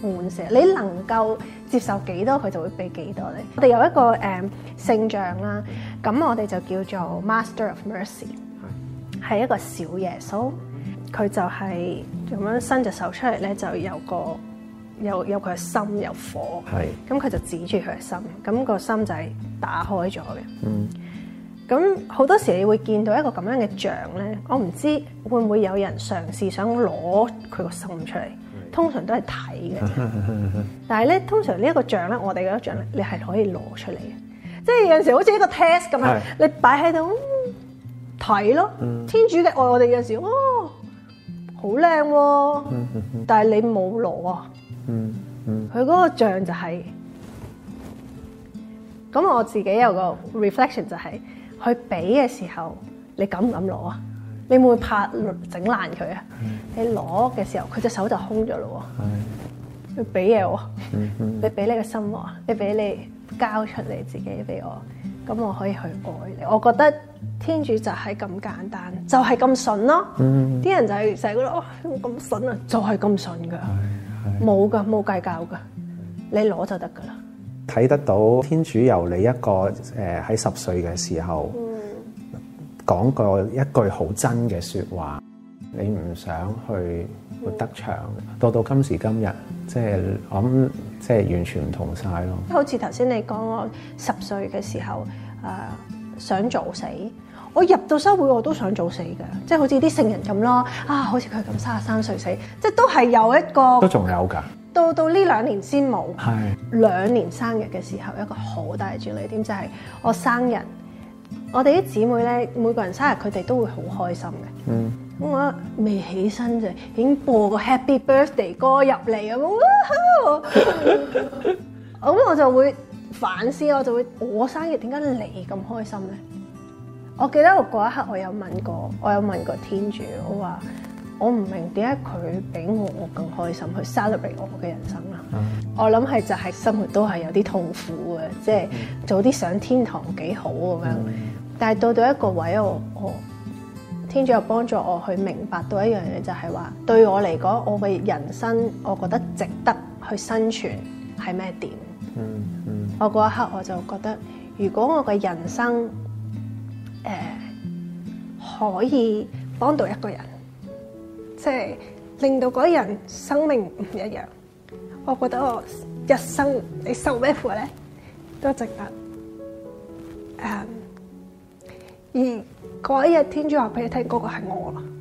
滿瀉，你能夠接受幾多，佢就會俾幾多你。我哋有一個誒、um, 聖像啦，咁我哋就叫做 Master of Mercy， 係一個小耶穌，佢就係咁樣伸隻手出嚟咧，就有個有有佢嘅心有火，咁佢就指住佢嘅心，咁、個心就係打開咗嘅。嗯。咁好多時你會見到一個咁樣嘅像咧，我唔知會唔會有人嘗試想攞佢個心出嚟，通常都係睇嘅。但係咧，通常呢一個像咧，我哋嗰個像咧，你係可以攞出嚟嘅，即係有陣時好似一個 test 咁樣，你擺喺度睇咯。天主嘅愛，我哋有陣時，哦，好靚喎，但係你冇攞啊。佢嗰個像就係、是，咁我自己有個 reflection 就係、是。去俾嘅時候，你敢唔敢攞啊？你會唔會怕整爛佢啊？你攞嘅時候，佢隻手就空咗咯喎。你俾嘢我，你俾你個心我，你俾你交出你自己俾我，咁我可以去愛你。我覺得天主就係咁簡單，就係咁順咯。啲人就係成日覺得哦咁順啊，就係咁順㗎，冇㗎，冇計較㗎，你攞就得㗎啦。 睇得到天主由你一個誒喺十歲嘅時候講、嗯、過一句好真嘅説話，你唔想去活得長，嗯、到到今時今日，即係我諗，即係完全唔同晒咯。 好似頭先你講我十歲嘅時候，誒、呃、想早死，我入到修會我都想早死嘅，即係好似啲聖人咁咯。啊，好似佢咁三十三歲死，即係都係有一個都仲有㗎。 到到呢兩年先冇，兩年生日嘅時候一個好大嘅轉捩點就係我生日，我哋啲姊妹咧每個人生日佢哋都會好開心嘅。嗯，咁我未起身就已經播個 Happy Birthday 歌入嚟咁，咁我就會反思，我就會我生日點解你咁開心咧？我記得我嗰一刻我有問過，我有問過天主，我話。我唔明點解佢比我更開心去 celebrate 我嘅人生啦。嗯、我諗係就係生活都係有啲痛苦嘅，即係早啲上天堂幾好咁樣。嗯、但係到到一個位，我我天主又幫助我去明白到一樣嘢，就係話對我嚟講，我嘅人生我覺得值得去生存係咩點？嗯嗯、我嗰一刻我就覺得，如果我嘅人生誒、呃、可以幫到一個人。即係令到嗰人生命唔一樣，我覺得我一生你受咩苦咧都值得。誒、um，而嗰一日天主話俾你聽，嗰個係我啦，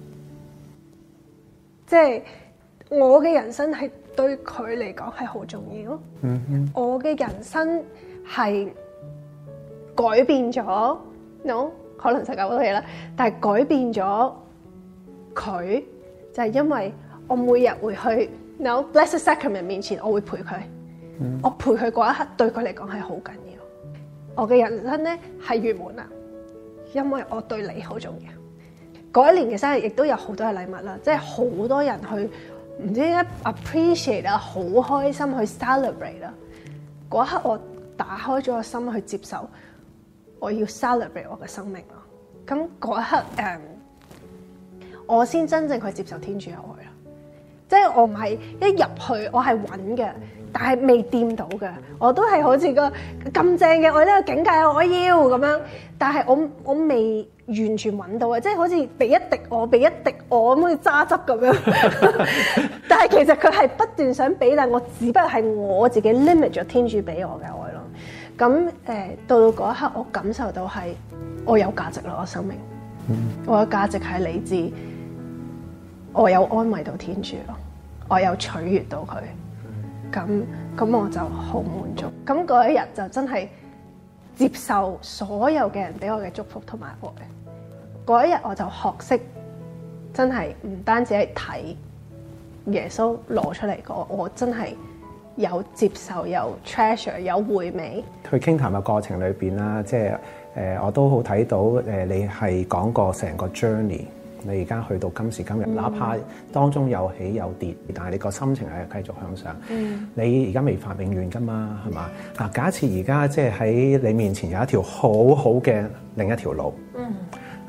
即係我嘅人生係對佢嚟講係好重要。嗯嗯，我嘅人生係改變咗，no 可能就搞好多嘢啦，但係改變咗。佢就係、是、因為我每日會去 no Blessed Sacrament 面前，我會陪佢，嗯、我陪佢嗰一刻對佢嚟講係好緊要。我嘅人生咧係圓滿啦，因為我對你好重要。嗰一年嘅生日亦都有好多嘅禮物啦，即係好多人去唔知點解 appreciate 啊，好開心去 celebrate 啦。嗰一刻我打開咗個心去接受，我要 celebrate 我嘅生命咯。咁嗰一刻誒。Um, 我先真正去接受天主嘅愛啦，即係我唔係一入去我係揾嘅，但係未掂到嘅，我都係好似個咁正嘅愛呢個境界我要咁樣，但係我我未完全揾到嘅，即係好似俾一滴我，俾一滴我咁好似揸汁咁樣，但係其實佢係不斷想俾，但係我只不過係我自己 limit 咗天主俾我嘅愛咯。咁誒、呃、到到嗰一刻，我感受到係我有價值咯，我生命，嗯、我嘅價值係嚟自。我有安慰到天主咯，我有取悅到佢，咁咁我就好滿足。咁嗰一日就真係接受所有嘅人俾我嘅祝福同埋愛。嗰一日我就學識真係唔單止係睇耶穌攞出嚟個，我真係有接受、有 treasure、有回味。 去傾談嘅過程裏邊啦，即係誒我都好睇到誒，你係講過成個 journey。你而家去到今時今日，嗯、哪怕當中有起有跌，但係你個心情係繼續向上。嗯、你而家未發永願㗎嘛，係嘛？嗱，假設而家即係喺你面前有一條好好嘅另一條路，嗯、啊，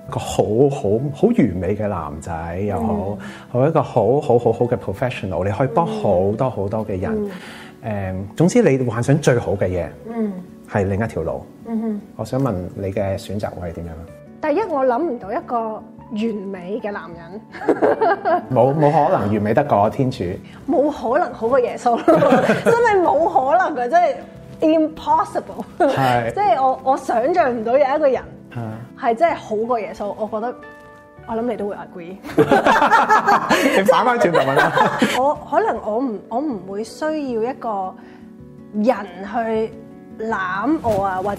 個好好好完美嘅男仔又好，好、嗯、一個好好好好嘅 professional， 你可以幫好多好多嘅人。誒、嗯，總之你幻想最好嘅嘢，嗯，係另一條路。嗯哼，我想問你嘅選擇會係點樣啊？ 第一，我諗唔到一個完美嘅男人， 冇冇可能完美得過天主， 冇可能好過耶穌咯，真係冇可能嘅，真係 impossible。係，即係我我想象唔到有一個人係真係好過耶穌，我覺得我諗你都會 agree。 你反翻轉頭問啦， 我可能我唔我唔會需要一個人去攬我啊，或者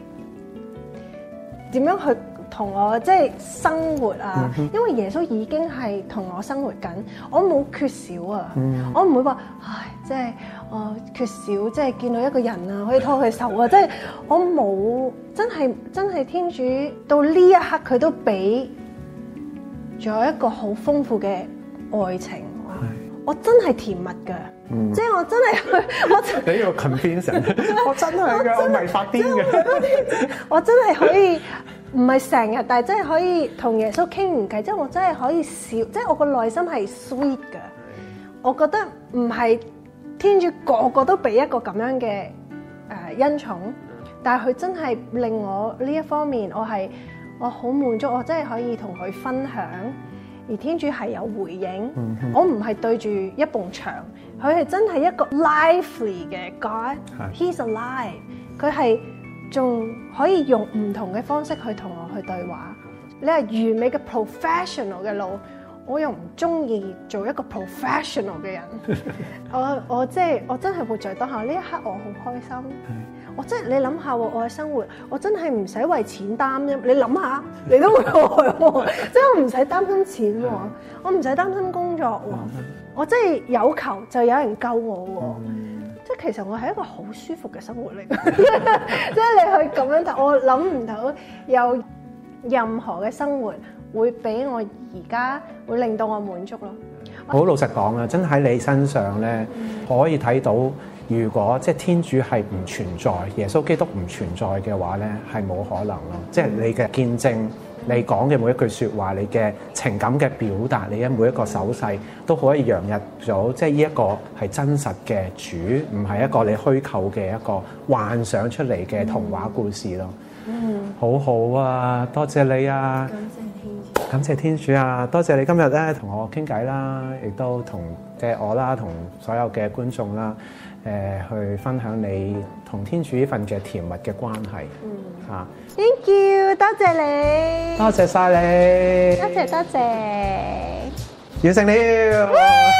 點樣去同我即係生活啊，嗯、因為耶穌已經係同我生活緊，我冇缺少啊，嗯、我唔會話唉，即係我缺少，即係見到一個人啊，可以拖佢手啊，即係我冇，真係真係天主到呢一刻佢都俾咗一個好豐富嘅愛情，我真係甜蜜㗎。嗯、即係我真係，我真你要 convince 我真係嘅，我唔係發癲嘅， 我真係可以，唔係成日，但係真係可以同耶穌傾完偈，即係我真係可以笑，即係我個內心係 sweet 嘅。我覺得唔係天主個個都俾一個咁樣嘅誒、呃、恩寵，但係佢真係令我呢一方面，我係我好滿足，我真係可以同佢分享。而天主係有回應，嗯、我唔係對住一埲牆，佢係真係一個 lively 嘅 God，He's alive， 佢係仲可以用唔同嘅方式去同我去對話。你係完美嘅 professional 嘅路，我又唔中意做一個 professional 嘅人。我我即係我真係活在當下呢一刻，我好開心。我真係你諗下，我嘅生活，我真係唔使為錢擔啫。你諗下，你都會愛我，即係我唔使擔心錢喎，我唔使擔心工作喎，我真係有求就有人救我喎。即係其實我係一個好舒服嘅生活嚟嘅，即係你去咁樣睇，我諗唔到有任何嘅生活會俾我而家會令到我滿足咯。 好老實講啊，真喺你身上咧，可以睇到。如果即係天主係唔存在，耶穌基督唔存在嘅話咧，係冇可能咯。即係你嘅見證，你講嘅每一句説話，你嘅情感嘅表達，你嘅每一個手勢，都可以洋溢咗，即係呢一個係真實嘅主，唔係一個你虛構嘅一個幻想出嚟嘅童話故事咯。嗯，好好啊，多謝你啊！感謝天主，感謝天主啊！多謝你今日咧同我傾偈啦，亦都同嘅我啦，同所有嘅觀眾啦。誒、呃、去分享你同天主呢份嘅甜蜜嘅關係，嗯嚇、啊、 ，Thank you， 多謝你， 多謝晒你， 多謝多謝， 完成了，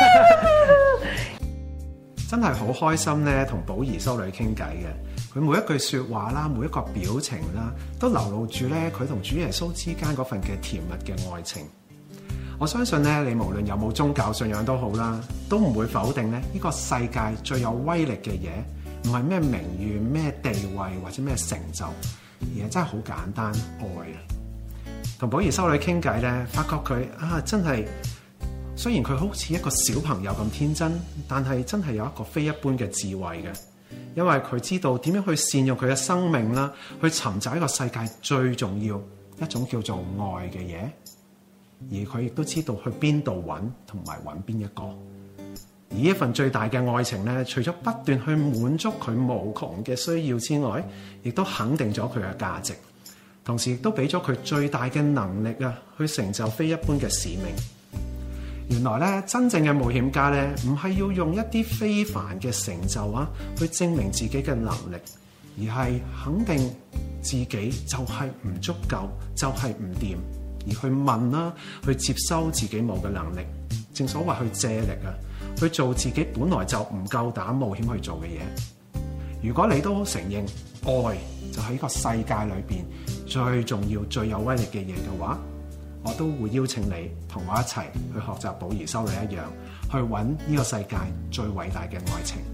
真係好開心咧，同寶兒修女傾偈嘅，佢每一句説話啦，每一個表情啦，都流露住咧佢同主耶穌之間嗰份嘅甜蜜嘅愛情。我相信咧，你無論有冇宗教信仰都好啦，都唔會否定咧呢個世界最有威力嘅嘢，唔係咩名譽、咩地位或者咩成就，而係真係好簡單愛啊！同寶兒修女傾偈咧，發覺佢啊真係，雖然佢好似一個小朋友咁天真，但係真係有一個非一般嘅智慧嘅，因為佢知道點樣去善用佢嘅生命啦，去尋找一個世界最重要一種叫做愛嘅嘢。而佢亦都知道去邊度揾同埋揾邊一個，而一份最大嘅愛情咧，除咗不斷去滿足佢無窮嘅需要之外，亦都肯定咗佢嘅價值，同時亦都俾咗佢最大嘅能力啊，去成就非一般嘅使命。原來咧，真正嘅冒險家咧，唔係要用一啲非凡嘅成就啊，去證明自己嘅能力，而係肯定自己就係唔足夠，就係唔掂。而去問啦，去接收自己冇嘅能力，正所謂去借力啊，去做自己本來就唔夠膽冒險去做嘅嘢。如果你都承認愛就喺個世界裏邊最重要、最有威力嘅嘢嘅話，我都會邀請你同我一齊去學習寶兒修女一樣，去揾呢個世界最偉大嘅愛情。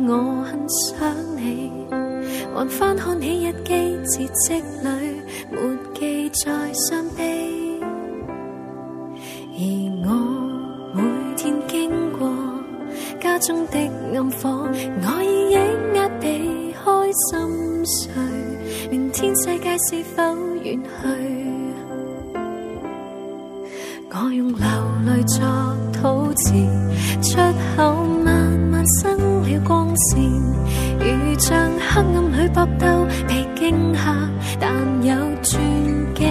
我很想你，還翻看起日記，字跡裏沒記載傷悲。而我每天經過家中的暗房，我已抑壓避開心碎，明天世界是否遠去？我用流淚作禱詞，出口慢慢生了光線，如像黑暗裏搏鬥，被驚嚇但有轉機。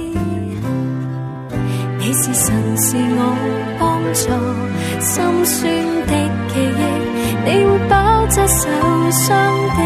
你是神，是我幫助，心酸的記憶，你會包紮受傷的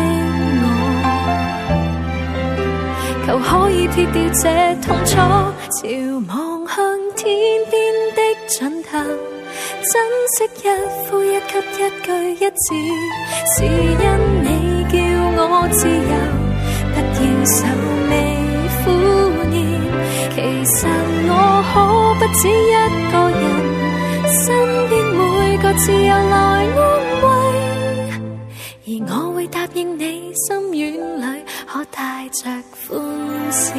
我，求可以撇掉這痛楚，朝望向天邊的盡頭，珍惜一呼一吸一句一字，是因你叫我自由，不要愁眉苦臉。其實我可不止一個人，身邊每個自由來安慰，而我會答應你，心軟裏可帶着歡笑。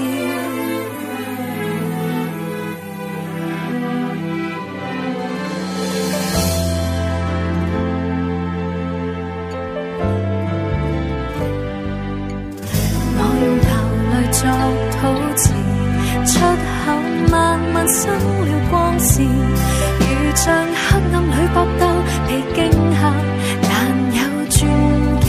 作禱詞，出口慢慢生了光線，如像黑暗裏搏鬥，被驚嚇但有轉機。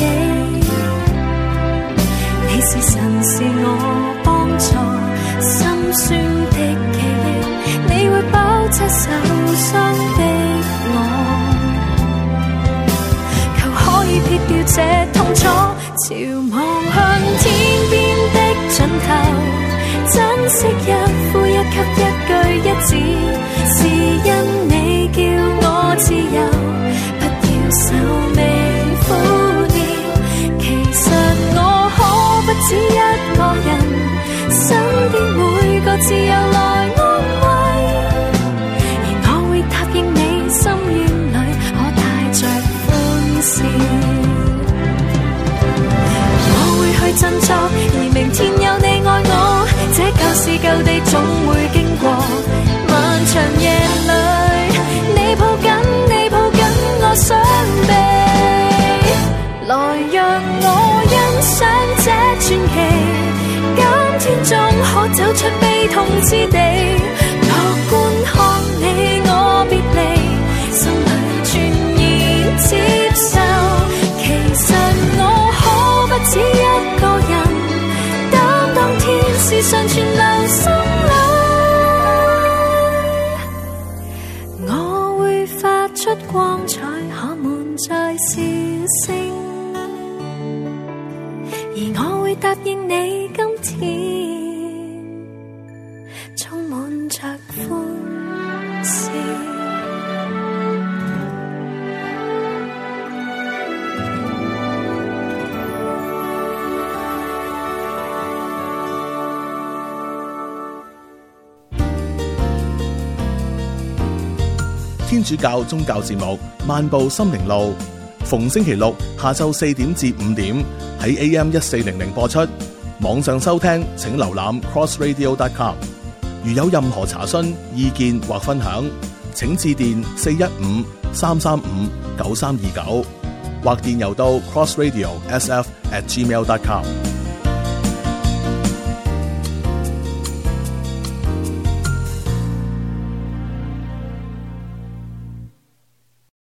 你是神，是我幫助，心酸的記憶，你會包紮受傷的我，求可以撇掉這痛楚，朝望向天邊盡頭，珍惜一呼一吸一句一字，是因你叫我自由，不要愁眉苦臉。其實我可不止一個人，身邊每個自由來安慰，而我會答應你，心軟裏可帶着歡笑。去振作，而明天有你愛我，這舊時舊地總會經過漫長夜裏，你抱緊你抱緊我雙臂，來讓我欣賞這傳奇，今天終可走出悲痛之地，樂觀看你我別離，心裏全然接受，其實我可不止一個人，擔當天使上傳流心裏，我會發出光彩，可滿載笑聲，而我會答應你，今天充滿着歡笑。 天主教宗教節目《漫步心靈路》，逢星期六下晝四點至五點喺 A M 一四零零播出。網上收聽請瀏覽 cross radio dot com。如有任何查詢、意見或分享，請致電四一五三三五九三二九，或電郵到 crossradio s f at gmail dot com。